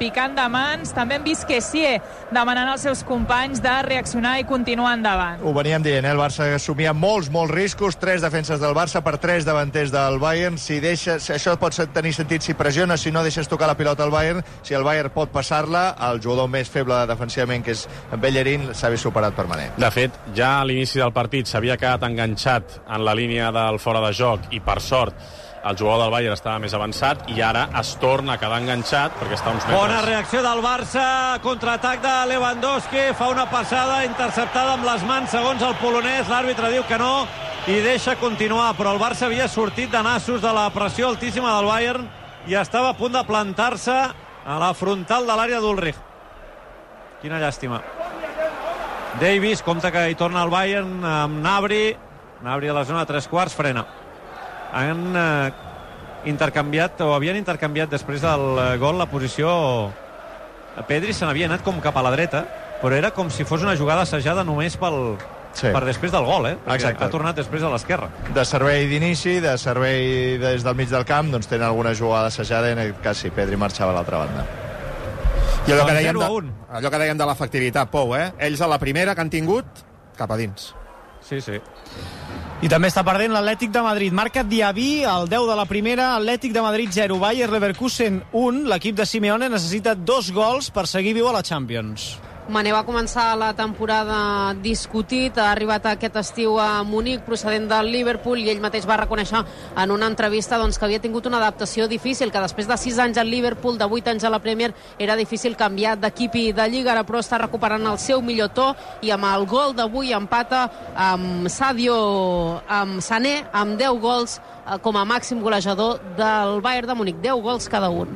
picant de mans. També hem vist Kessié demanant als seus companys de reaccionar i continuar endavant. Ho veníem dient, eh? El Barça assumia molts, molts riscos, tres defenses del Barça per tres davanters del Bayern. Si deixes, això pot tenir sentit si pressiona, si no deixes tocar la pilota al Bayern, si el Bayern pot passar-la, el jugador més feble defensivament, que és Bellerín, s'ha vist superat per Mané. De fet, ja a l'inici del partit s'havia quedat enganxat en la línia del fora de joc i, per sort, el jugador del Bayern estava més avançat i ara es torna a quedar enganxat perquè està uns metres. Bona reacció del Barça, contraatac de Lewandowski, fa una passada interceptada amb les mans segons el polonès, l'àrbitre diu que no i deixa continuar, però el Barça havia sortit de nassos de la pressió altíssima del Bayern i estava a punt de plantar-se a la frontal de l'àrea d'Ulrich. Quina llàstima. Davis, compta que hi torna el Bayern amb Gnabry, Gnabry a la zona de tres quarts, frena. Han eh, intercanviat, o havien intercanviat després del eh, gol la posició. Pedri se n'havia anat com cap a la dreta, però era com si fos una jugada assajada només pel, sí. per després del gol, eh? Perquè exacte. Ha tornat després a l'esquerra. De servei d'inici, de servei des del mig del camp, doncs tenen alguna jugada assajada, en aquest cas sí, Pedri marxava a l'altra banda. I allò que dèiem de, allò que dèiem de l'efectivitat, Pou, eh? Ells a la primera que han tingut, cap a dins. Sí, sí. I també està perdent l'Atlètic de Madrid. Marca Diaby, el deu de la primera, Atlètic de Madrid zero, Bayer Leverkusen un. L'equip de Simeone necessita dos gols per seguir viu a la Champions. Mané va començar la temporada discutit, ha arribat aquest estiu a Munic procedent del Liverpool i ell mateix va reconèixer en una entrevista doncs, que havia tingut una adaptació difícil, que després de sis anys al Liverpool, de vuit anys a la Premier, era difícil canviar d'equip i de lliga, ara però està recuperant el seu millor to i amb el gol d'avui empata amb Sadio, amb Sané, amb deu gols com a màxim golejador del Bayern de Munic, deu gols cada un.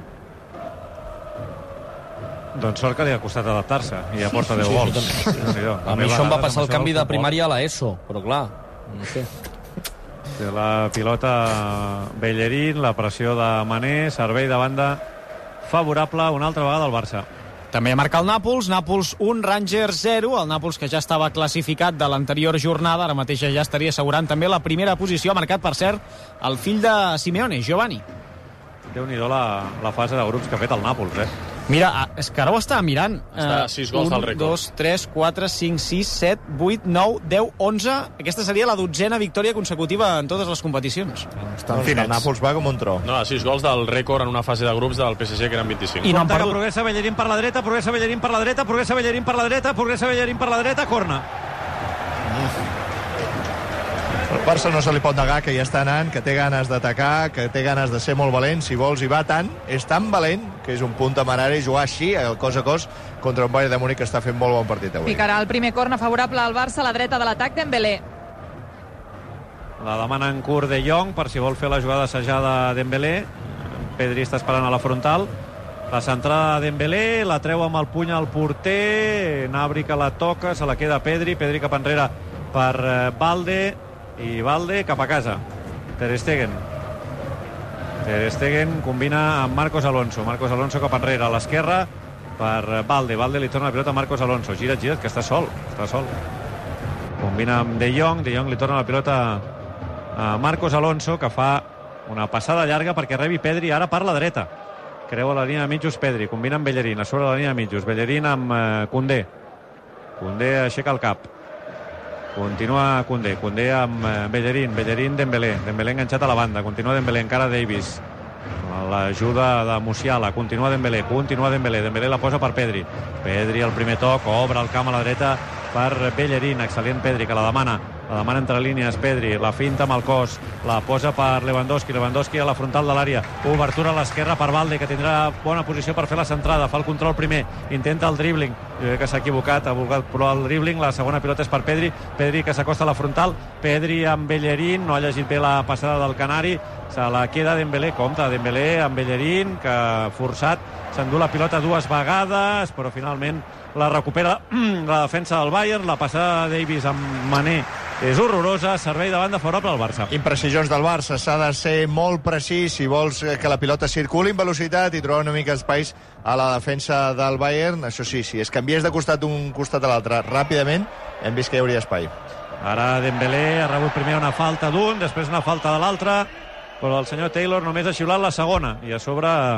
Doncs sort que li ha costat adaptar-se i ja porta deu sí, gols. Sí, sí. A mi això em va passar el canvi de primària a l'ESO, però clar, no sé. Té la pilota Bellerín, la pressió de Mané, servei de banda favorable una altra vegada al Barça. També marca el Nàpols, Nàpols un, Rangers zero, el Nàpols que ja estava classificat de l'anterior jornada, ara mateix ja estaria assegurant també la primera posició, ha marcat, per cert, el fill de Simeone, Giovanni. Déu-n'hi-do la, la fase de grups que ha fet el Nàpols, eh? Mira, és que ara ho està mirant. Està a sis gols del rècord. un, dos, tres, quatre, cinc, sis, set, vuit, nou, deu, onze. Aquesta seria la dotzena victòria consecutiva en totes les competicions. Estan finets. El Nàpols va com un tro. No, sis gols del rècord en una fase de grups del P S G, que eren vint-i-cinc. I no han perdut. Progressa Bellerín per la dreta, progressa Bellerín per la dreta, progressa Bellerín per la dreta, progressa Bellerín per la dreta, corna. El Barça no se li pot negar que hi està anant, que té ganes d'atacar, que té ganes de ser molt valent, si vols hi va tant, és tan valent que és un punt temerari jugar així, cos a cos, contra un Bayern de Múnich que està fent molt bon partit avui. Picarà el primer corna favorable al Barça a la dreta de l'atac Dembélé. La demana en curt de Jong per si vol fer la jugada assajada Dembélé. Pedri està esperant a la frontal. La centrada de Dembélé, la treu amb el puny al porter, Gnabry que la toca, se la queda Pedri, Pedri cap enrere per Balde, i Balde cap a casa. Ter Stegen Ter Stegen combina amb Marcos Alonso, Marcos Alonso cap enrere a l'esquerra per Balde, Balde li torna la pilota a Marcos Alonso, gira't, gira't, que està sol està sol, combina amb De Jong, De Jong li torna la pilota a Marcos Alonso, que fa una passada llarga perquè rebi Pedri ara per la dreta, creua la línia de mitjos Pedri, combina amb Bellerín, a sobre la línia de mitjos, Bellerín amb eh, Koundé Koundé aixeca el cap, continua Koundé, Koundé amb Bellerín, Bellerín, Dembélé, Dembélé enganxat a la banda, continua Dembélé, encara Davis, l'ajuda de Musiala, continua Dembélé, continua Dembélé, Dembélé la posa per Pedri, Pedri al primer toc, obre el camp a la dreta per Bellerín, excel·lent Pedri, que la demana, la demana entre línies Pedri, la finta amb el cos, la posa per Lewandowski, Lewandowski a la frontal de l'àrea, obertura a l'esquerra per Balde, que tindrà bona posició per fer la centrada, fa el control primer, intenta el dribbling, jo crec que s'ha equivocat, ha volgut provar el dribbling, la segona pilota és per Pedri, Pedri que s'acosta a la frontal, Pedri amb Bellerín, no ha llegit bé la passada del Canari, se la queda Dembélé, compte, Dembélé amb Bellerín, que forçat, s'endú la pilota dues vegades, però finalment la recupera la defensa del Bayern, la passada de Davis amb Mané és horrorosa, servei de banda favorable al Barça. Imprecisions del Barça, s'ha de ser molt precís si vols que la pilota circuli en velocitat i trobar una mica espais a la defensa del Bayern. Això sí, si es canviés de costat d'un costat a l'altre ràpidament, hem vist que hi hauria espai. Ara Dembélé ha rebut primer una falta d'un, després una falta de l'altre, però el senyor Taylor només ha xiulat la segona i a sobre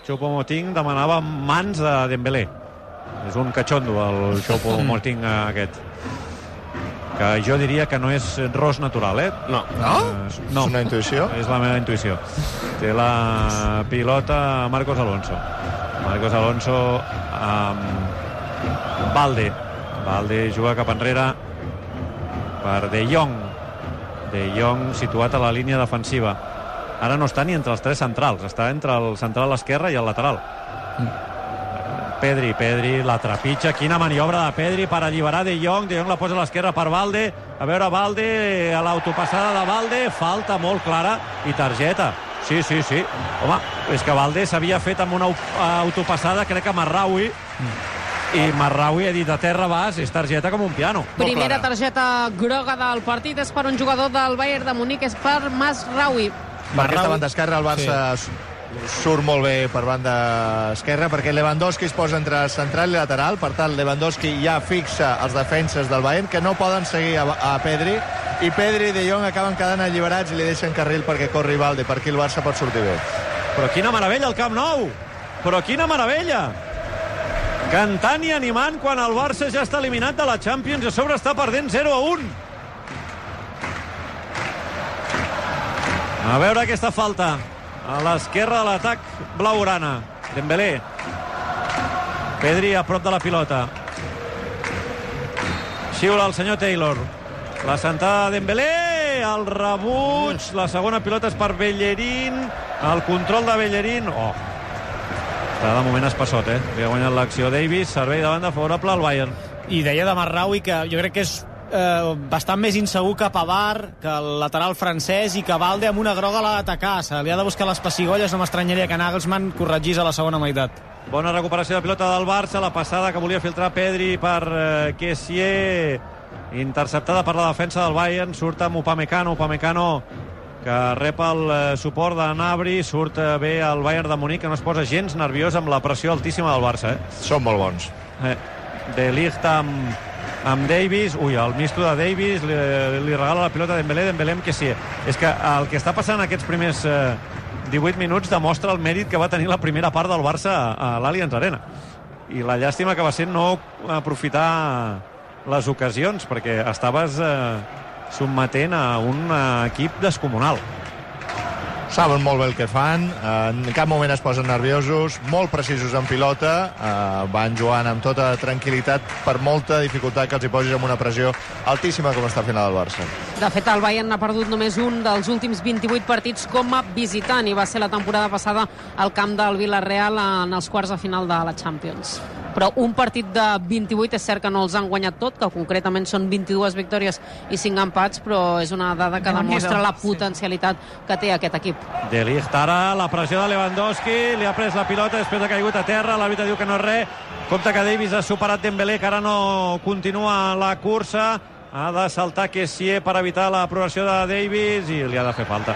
Choupo-Moting demanava mans de Dembélé. És un catxondo el Choupo-Moting aquest, que jo diria que no és ros natural, eh? No? No? No. És una intuïció? És la meva intuïció. Té la pilota Marcos Alonso. Marcos Alonso amb Balde. Balde juga cap enrere per De Jong. De Jong situat a la línia defensiva. Ara no està ni entre els tres centrals, està entre el central esquerre i el lateral. Pedri, Pedri la trepitja, quina maniobra de Pedri per alliberar De Jong, De Jong la posa a l'esquerra per Balde, a veure Balde, a l'autopassada de Balde, falta molt clara i targeta. Sí, sí, sí. Home, és que Balde s'havia fet amb una autopassada, crec que Marraoui, i Marraoui ha dit a terra vas, és targeta com un piano. Primera targeta groga del partit és per un jugador del Bayern de Munic, és per Mazraoui. Per aquesta banda esquerra el Barça sí. surt molt bé per banda esquerra, perquè Lewandowski es posa entre central i lateral, per tant Lewandowski ja fixa els defenses del Bayern, que no poden seguir a, a Pedri, i Pedri i De Jong acaben quedant alliberats i li deixen carril perquè corri Balde, per aquí el Barça pot sortir bé. Però quina meravella el Camp Nou! Però quina meravella! Cantant i animant quan el Barça ja està eliminat de la Champions i a sobre està perdent zero a un. A veure aquesta falta a l'esquerra de l'atac blaugrana. Dembélé. Pedri a prop de la pilota. Xiula el senyor Taylor. La sentada de Dembélé, el rebuig, la segona pilota és per Bellerín, el control de Bellerín. Oh, està de moment espassot, eh? Li ha guanyat l'acció Davis, servei de banda favorable al Bayern. I deia de Marraoui que jo crec que és Eh, bastant més insegur que Pavard, que el lateral francès, i que Balde amb una groga l'ha d'atacar. Se li ha de buscar les pessigolles, no m'estranyaria que Nagelsmann corregís a la segona meitat. Bona recuperació de pilota del Barça, la passada que volia filtrar Pedri per eh, Kessié, interceptada per la defensa del Bayern, surt amb Upamecano, Upamecano que rep el eh, suport de Gnabry, surt eh, bé el Bayern de Munic, que no es posa gens nerviós amb la pressió altíssima del Barça. Eh? Són molt bons. Eh, de Ligt amb amb Davis, ui, el misto de Davis li, li regala la pilota a Dembélé, Dembélé amb Kessié. És que el que està passant aquests primers eh, divuit minuts demostra el mèrit que va tenir la primera part del Barça a, a l'Allianz Arena, i la llàstima que va ser no aprofitar les ocasions, perquè estaves eh, sotmetent a un eh, equip descomunal. Saben molt bé el que fan, en cap moment es posen nerviosos, molt precisos en pilota, eh, van jugant amb tota tranquil·litat per molta dificultat que els hi posis amb una pressió altíssima com està fent el Barça. De fet, el Bayern ha perdut només un dels últims vint-i-vuit partits com a visitant, i va ser la temporada passada al camp del Villarreal en els quarts de final de la Champions. Però un partit de vint-i-vuit és cert que no els han guanyat tot, que concretament són vint-i-dues victòries i cinc empats, però és una dada que demostra la potencialitat que té aquest equip. De Ligt ara, la pressió de Lewandowski, li ha pres la pilota, després ha caigut a terra, l'àrbitre diu que no és res, compte que Davis ha superat Dembélé, que ara no continua la cursa, ha de saltar Kessié per evitar la progressió de Davis i li ha de fer falta.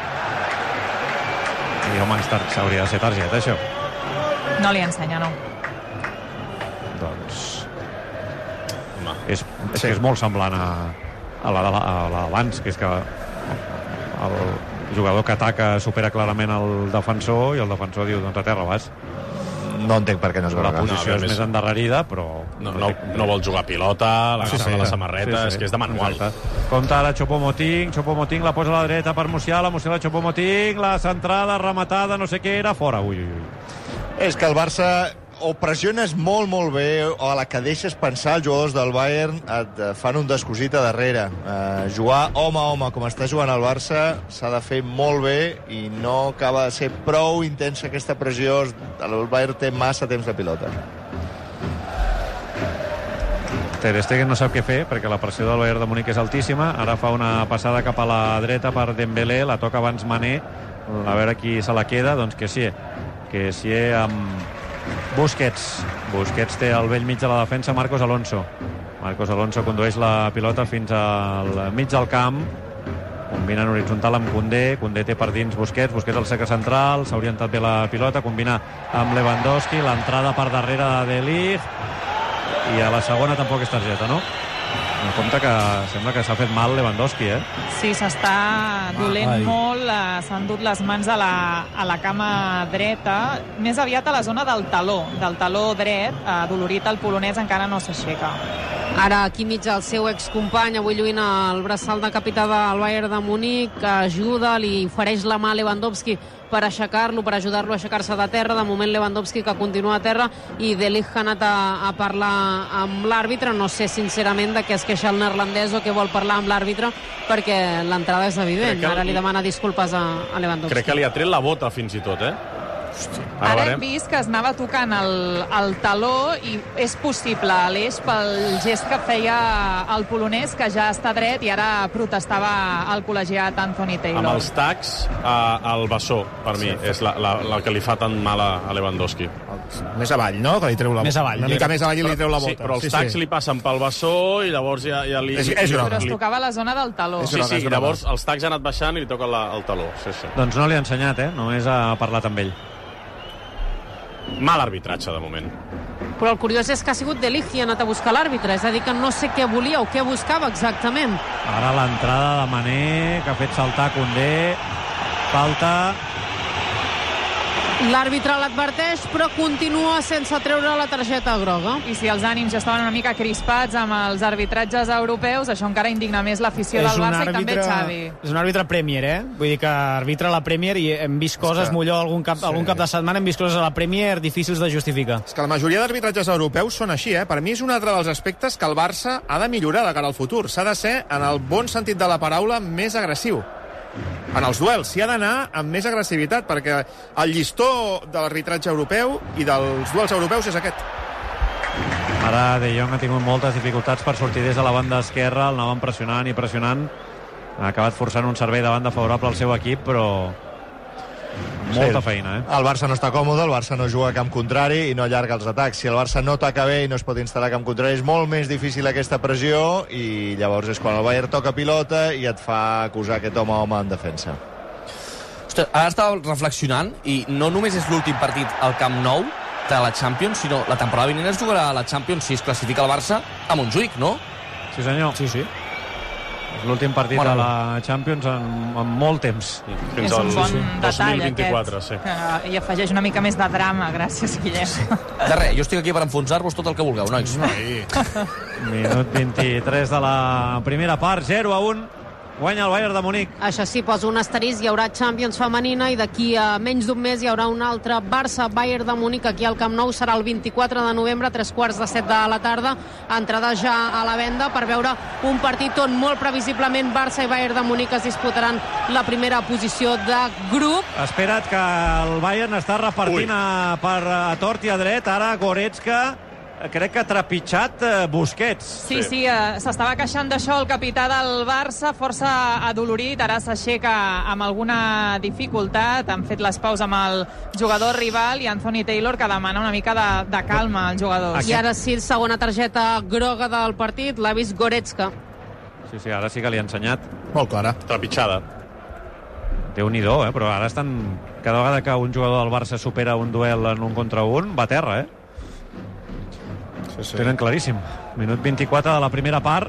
I home, s'hauria de ser targeta, això. No li ensenya, no. Doncs no. És, és sí. que és molt semblant a, a la d'abans, que és que el jugador que ataca supera clarament el defensor i el defensor diu, doncs a terra vas. No entenc per què no es la groga. posició no, és més endarrerida, però no, no, no vol jugar pilota, la sí, sí, la samarreta, sí, sí. És que és de manual. Compte ara Choupo-Moting, Choupo-Moting la posa a la dreta per Musiala, Musiala, Choupo-Moting, la centrada, rematada, no sé què era, fora, ui, ui, ui. És que el Barça o pressiones molt, molt bé, o a la que deixes pensar els jugadors del Bayern et fan un descosit a darrere. Eh, jugar home a home com està jugant el Barça s'ha de fer molt bé i no acaba de ser prou intensa aquesta pressió. El Bayern té massa temps de pilota. Ter Stegen no sap què fer perquè la pressió del Bayern de Munic és altíssima. Ara fa una passada cap a la dreta per Dembélé, la toca abans Mané, a veure qui se la queda, doncs Kessié. Kessié amb Busquets. Busquets té al vell mig de la defensa Marcos Alonso. Marcos Alonso condueix la pilota fins al mig del camp. Combina en horitzontal amb Koundé. Koundé té per dins Busquets. Busquets al cercle central. S'ha orientat bé la pilota. Combina amb Lewandowski. L'entrada per darrere de De Ligt. I a la segona tampoc és targeta, no? Compte que sembla que s'ha fet mal Lewandowski, eh? Sí, s'està dolent Ai. molt, eh, s'han dut les mans a la, a la cama dreta, més aviat a la zona del taló, del taló dret, eh, dolorit el polonès encara no s'aixeca. Ara aquí mig el seu excompany, avui lluint el braçal de capità del Bayern de Munic, que ajuda, li ofereix la mà a Lewandowski per aixecar-lo, per ajudar-lo a aixecar-se de terra. De moment Lewandowski que continua a terra i De Ligt ha anat a, a parlar amb l'àrbitre. No sé sincerament de què es queixa el neerlandès o què vol parlar amb l'àrbitre, perquè l'entrada és evident. Que... Ara li demana disculpes a, a Lewandowski. Crec que li ha tret la bota fins i tot, eh? Ara, Ara hem vist que es anava tocant el, el taló i és possible, Aleix, pel gest que feia el polonès, que ja està dret i ara protestava el col·legiat Anthony Taylor. Amb els tacs al bessó, per mi, sí, és la, la, la que li fa tan mal a, a Lewandowski. Més avall, no? Que li treu la bota. Més avall. Una mica més avall i li treu la bota. Sí, però els sí, tacs sí. li passen pel bessó i llavors ja, ja li... És, és Però es tocava la zona del taló. Sí, sí, i llavors els tacs han anat baixant i li toquen la, el taló. Sí, sí. Doncs no li ha ensenyat, eh? Només ha parlat amb ell. Mal arbitratge, de moment. Però el curiós és que ha sigut De Ligt qui ha anat a buscar l'àrbitre, és a dir, que no sé què volia o què buscava exactament. Ara l'entrada de Mané, que ha fet saltar Koundé. Falta. L'àrbitre l'adverteix, però continua sense treure la targeta groga. I si els ànims ja estaven una mica crispats amb els arbitratges europeus, això encara indigna més l'afició del Barça i també Xavi. És un àrbitre Premier, eh? Vull dir que arbitra la Premier i hem vist coses, que... Molló, algun cap, sí. algun cap de setmana hem vist coses a la Premier difícils de justificar. És que la majoria d'arbitratges europeus són així, eh? Per mi és un altre dels aspectes que el Barça ha de millorar de cara al futur. S'ha de ser, en el bon sentit de la paraula, més agressiu. En els duels s'hi ha d'anar amb més agressivitat, perquè el llistó de l'arbitratge europeu i dels duels europeus és aquest. Ara De Jong ha tingut moltes dificultats per sortir des de la banda esquerra, el anaven pressionant i pressionant, ha acabat forçant un servei de banda favorable al seu equip, però molta sí, feina, eh? El Barça no està còmode, el Barça no juga a camp contrari i no allarga els atacs. Si el Barça no ataca bé i no es pot instal·lar a camp contrari, és molt més difícil aquesta pressió i llavors és quan el Bayern toca pilota i et fa acusar aquest home a home en defensa. Ostres, ara estava reflexionant i no només és l'últim partit al Camp Nou de la Champions, sinó la temporada vinent es jugarà a la Champions si es classifica el Barça a Montjuïc, no? Sí, senyor. Sí, sí. És l'últim partit bueno, de la Champions en, en molt temps. Fins és un bon sí, detall, dos mil vint-i-quatre, aquest, sí. que hi afegeix una mica més de drama. Gràcies, Guillem. Sí. De res, jo estic aquí per enfonsar-vos tot el que vulgueu, nois. Minut vint-i-tres de la primera part, zero a un. Guanya el Bayern de Munic. Això sí, posa un asterisc, hi haurà Champions femenina i d'aquí a menys d'un mes hi haurà un altre Barça-Bayern de Munic aquí al Camp Nou. Serà el vint-i-quatre de novembre, tres quarts de set de la tarda. Entrada ja a la venda per veure un partit on molt previsiblement Barça i Bayern de Munic es disputaran la primera posició de grup. Espera't que el Bayern està repartint a, per a tort i a dret. Ara Goretzka, crec que ha trepitjat Busquets. Sí, sí, eh, s'estava queixant d'això el capità del Barça, força adolorit, ara s'aixeca amb alguna dificultat, han fet les paus amb el jugador rival i Anthony Taylor que demana una mica de, de calma als jugadors. I ara sí, segona targeta groga del partit, l'ha vist Goretzka. Sí, sí, ara sí que li ha ensenyat. Molt clara. Trepitjada. Déu-n'hi-do, eh? Però ara estan... Cada vegada que un jugador del Barça supera un duel en un contra un, va a terra, eh? Sí, sí. Tenen claríssim. Minut vint-i-quatre de la primera part.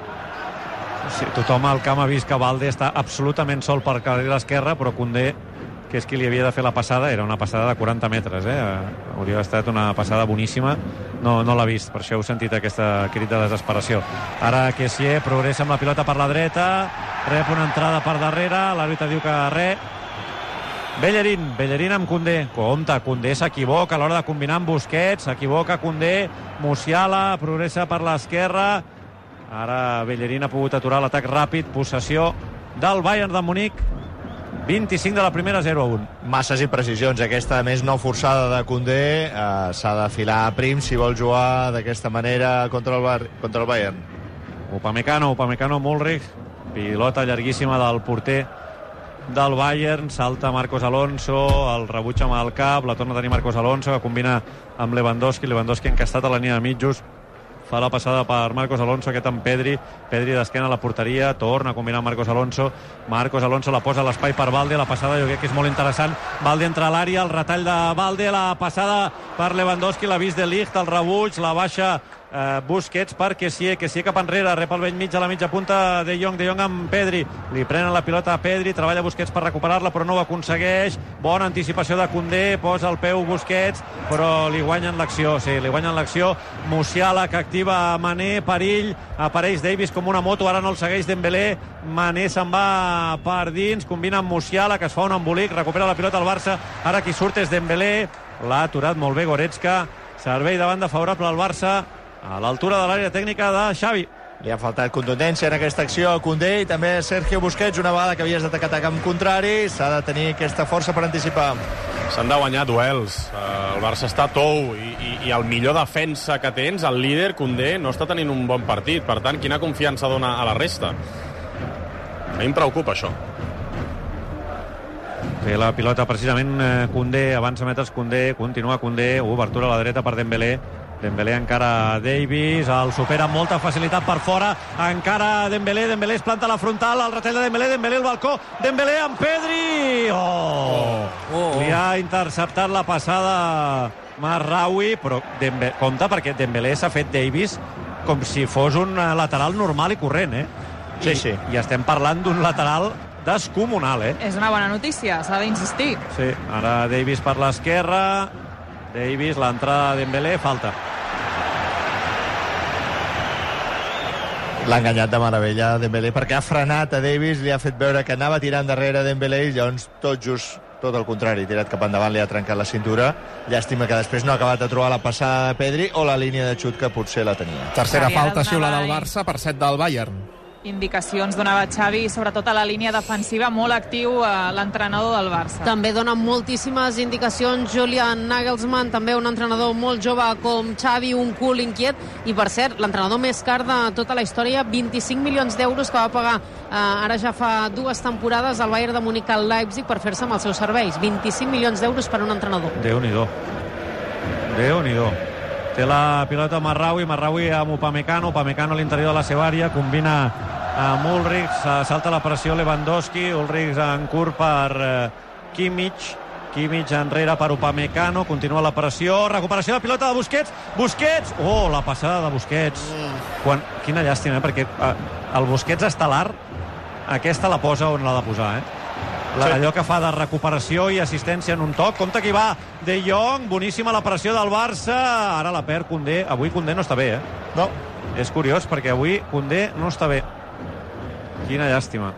Sí, tothom al camp ha vist que Valde està absolutament sol per carrer l'esquerra, però Koundé, que és qui li havia de fer la passada, era una passada de quaranta metres, eh? Hauria d'haver estat una passada boníssima. No, no l'ha vist, per això heu sentit aquesta crit de desesperació. Ara Kessié progressa amb la pilota per la dreta, rep una entrada per darrere, l'àrbitre diu que res. Bellerín, Bellerín amb Koundé. Compte, Koundé s'equivoca a l'hora de combinar amb Busquets, s'equivoca Koundé, Musiala progressa per l'esquerra. Ara Bellerín ha pogut aturar l'atac ràpid, possessió del Bayern de Munic. vint-i-cinc de la primera, zero a un. Masses imprecisions, aquesta més no forçada de Koundé, eh, s'ha de filar a prim si vol jugar d'aquesta manera contra el, bar, contra el Bayern. Upamecano, Upamecano, Mulrich, pilota llarguíssima del porter del Bayern, salta Marcos Alonso, el rebutja amb el cap, la torna a tenir Marcos Alonso, que combina amb Lewandowski, Lewandowski encastat a la línia de mitjos, fa la passada per Marcos Alonso, aquest amb Pedri, Pedri d'esquena a la porteria, torna a combinar amb Marcos Alonso, Marcos Alonso la posa a l'espai per Valde, la passada jo crec que és molt interessant, Valde entra a l'àrea, el retall de Valde, la passada per Lewandowski, l'ha vist De Ligt, el rebuig, la baixa eh, Busquets per Kessié, Kessié cap enrere, rep al vell mig a la mitja punta De Jong, De Jong amb Pedri, li prenen la pilota a Pedri, treballa Busquets per recuperar-la però no ho aconsegueix, bona anticipació de Koundé, posa el peu Busquets però li guanyen l'acció, sí, li guanyen l'acció. Musiala que activa Mané, perill, apareix Davis com una moto, ara no el segueix Dembélé, Mané se'n va per dins, combina amb Musiala que es fa un embolic, recupera la pilota al Barça, ara qui surt és Dembélé, l'ha aturat molt bé Goretzka, servei de banda favorable al Barça a l'altura de l'àrea tècnica de Xavi. Li ha faltat contundència en aquesta acció a Koundé i també a Sergio Busquets, una vegada que havies d'atacar a camp contrari, s'ha de tenir aquesta força per anticipar. S'han de guanyar duels. El Barça està tou i, i, i el millor defensa que tens, el líder, Koundé, no està tenint un bon partit. Per tant, quina confiança dona a la resta? A mi em preocupa això. Té la pilota precisament eh, Koundé, avança metres Koundé, continua Koundé, obertura a la dreta per Dembélé, Dembélé encara Davis, el supera amb molta facilitat per fora, encara Dembélé, Dembélé es planta a la frontal, el retall de Dembélé, Dembélé al balcó, Dembélé amb Pedri! Oh! oh, oh. Li ha interceptat la passada Marraoui, però Dembélé, compte perquè Dembélé s'ha fet Davis com si fos un lateral normal i corrent, eh? Sí, sí. I, i estem parlant d'un lateral descomunal, eh? És una bona notícia, s'ha d'insistir. Sí, ara Davis per l'esquerra, Davis, l'entrada de Dembélé, falta. L'ha enganyat de meravella Dembélé perquè ha frenat a Davis, li ha fet veure que anava tirant darrere Dembélé i llavors tot just tot el contrari, tirat cap endavant, li ha trencat la cintura. Llàstima que després no ha acabat de trobar la passada de Pedri o la línia de xut que potser la tenia. Tercera falta xiulada del Barça per set del Bayern. Indicacions donava Xavi, sobretot a la línia defensiva, molt actiu eh, l'entrenador del Barça. També dona moltíssimes indicacions Julian Nagelsmann, també un entrenador molt jove com Xavi, un cul inquiet, i per cert, l'entrenador més car de tota la història, vint-i-cinc milions d'euros que va pagar eh, ara ja fa dues temporades al Bayern de Múnich al Leipzig per fer-se amb els seus serveis. vint-i-cinc milions d'euros per un entrenador. Déu-n'hi-do. Déu-n'hi-do. Té la pilota Marraoui, Marraoui amb Upamecano, Upamecano a l'interior de la seva àrea, combina amb Ulrich, salta la pressió Lewandowski, Ulrich en curt per eh, Kimmich, Kimmich enrere per Upamecano, continua la pressió, recuperació de pilota de Busquets, Busquets, oh, la passada de Busquets. Quan, quina llàstima, eh? Perquè eh, el Busquets estel·lar, aquesta la posa on l'ha de posar, eh? La, sí. Allò que fa de recuperació i assistència en un toc. Compte que va De Jong, boníssima la pressió del Barça, ara la perd Koundé. Avui Koundé no està bé, eh? No. És curiós perquè avui Koundé no està bé. Quina llàstima.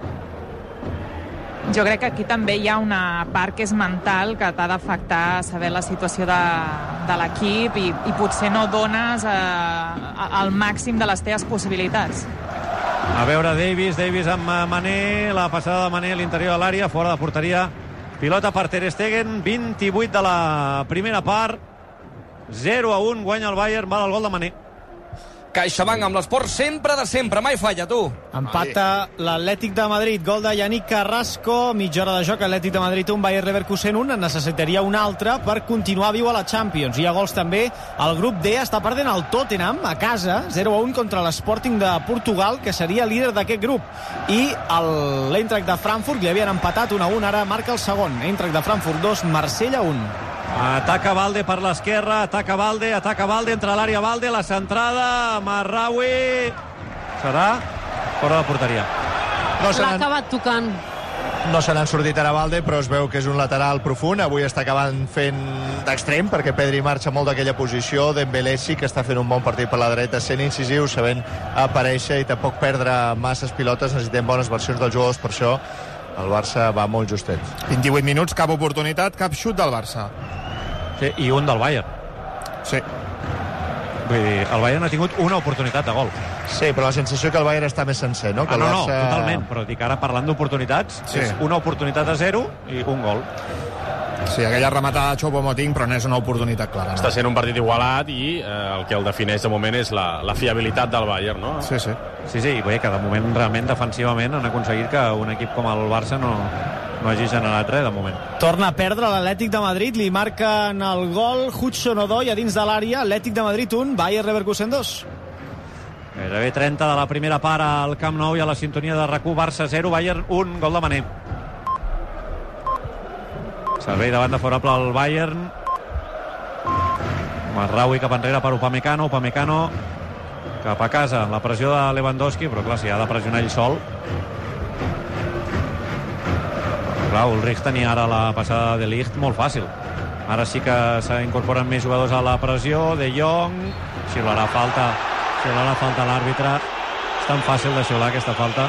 Jo crec que aquí també hi ha una part que és mental, que t'ha d'afectar saber la situació de, de l'equip i, i potser no dones eh, el màxim de les teves possibilitats. A veure Davis, Davis amb Mané, la passada de Mané a l'interior de l'àrea, fora de porteria, pilota per Ter Stegen, vint-i-vuit de la primera part, zero a un, guanya el Bayern, val el gol de Mané. CaixaBank amb l'esport sempre de sempre, mai falla, tu. Empata l'Atlètic de Madrid, gol de Yannick Carrasco, mitja hora de joc, Atlètic de Madrid un, Bayer Leverkusen un, en necessitaria un altre per continuar viu a la Champions. Hi ha gols també, el grup D està perdent el Tottenham a casa, zero a un contra l'Sporting de Portugal, que seria líder d'aquest grup, i l'Eintracht de Frankfurt li havien empatat un a un, ara marca el segon, Eintracht de Frankfurt dos, Marsella un. Ataca Valde per l'esquerra, ataca Valde, ataca Valde, entra a l'àrea Valde, la centrada, Marraoui, serà fora de porteria. No L'ha acabat tocant. No se n'han sortit ara Valde, però es veu que és un lateral profund. Avui està acabant fent d'extrem, perquè Pedri marxa molt d'aquella posició. Dembélé sí que està fent un bon partit per la dreta, sent incisiu, sabent aparèixer i tampoc perdre masses pilotes. Necessitem bones versions dels jugadors, per això el Barça va molt justet. vint-i-vuit minuts, cap oportunitat, cap xut del Barça. Sí, i un del Bayern. Sí. Vull dir, el Bayern ha tingut una oportunitat de gol. Sí, però la sensació que el Bayern està més sencer, no? Que ah, no, el Barça... no, totalment, però dic ara parlant d'oportunitats, sí. És una oportunitat a zero i un gol. Sí, aquella rematada de Choupo-Moting, però no és una oportunitat clara. No? Està sent un partit igualat i eh, el que el defineix de moment és la, la fiabilitat del Bayern, no? Sí, sí. Sí, sí, bé, que de moment realment defensivament han aconseguit que un equip com el Barça no, no hagi generat res de moment. Torna a perdre l'Atlètic de Madrid, li marquen el gol Hudson-Odoi a dins de l'àrea, Atlètic de Madrid un, Bayer Leverkusen dos. Gairebé trenta de la primera part al Camp Nou i a la sintonia de RAC u, Barça zero, Bayern un, gol de Mané. Servei de banda favorable al Bayern. Marraoui cap enrere per Upamecano, Upamecano cap a casa, la pressió de Lewandowski, però clar, si ha de pressionar ell sol. Però, clar, Ulrich tenia ara la passada de Ligt molt fàcil. Ara sí que s'incorporen més jugadors a la pressió. De Jong, xiularà falta, xiularà falta l'àrbitre. És tan fàcil de xiular aquesta falta.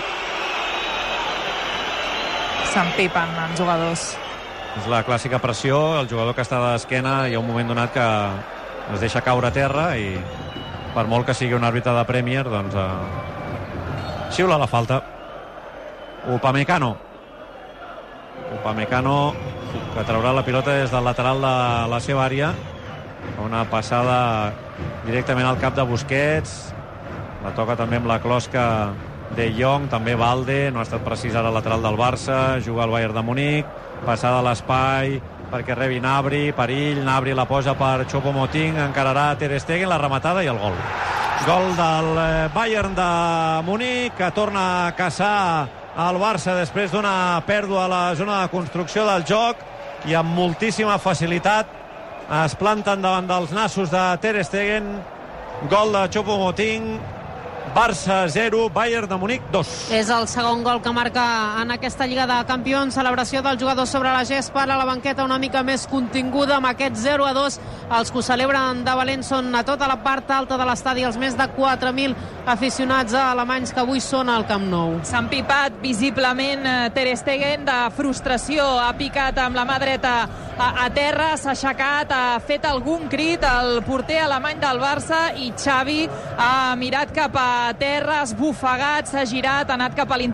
S'empipen els jugadors. És la clàssica pressió, el jugador que està d'esquena hi ha un moment donat que es deixa caure a terra i per molt que sigui un àrbitre de Premier, doncs eh, xiula la falta. Upamecano. Upamecano, que traurà la pilota des del lateral de la seva àrea. Una passada directament al cap de Busquets. La toca també amb la closca De Jong, també Valde. No ha estat precís ara el lateral del Barça. Juga al Bayern de Munic. Passada a l'espai perquè rebi Gnabry, perill, Gnabry la posa per Choupo-Moting, encararà Ter Stegen, la rematada i el gol. Gol del Bayern de Munic, que torna a caçar el Barça després d'una pèrdua a la zona de construcció del joc i amb moltíssima facilitat es planten davant dels nassos de Ter Stegen. Gol de Choupo-Moting. Barça zero, Bayern de Munic dos. És el segon gol que marca en aquesta Lliga de Campions. Celebració del jugador sobre la gespa, a la banqueta una mica més continguda amb aquest zero a dos. Els que ho celebren de valent són a tota la part alta de l'estadi, els més de quatre mil aficionats alemanys que avui són al Camp Nou. S'ha empipat visiblement Ter Stegen de frustració, ha picat amb la mà dreta a, a terra, s'ha aixecat, ha fet algun crit el porter alemany del Barça i Xavi ha mirat cap a terra, esbufegat, s'ha girat, ha anat cap a l'interior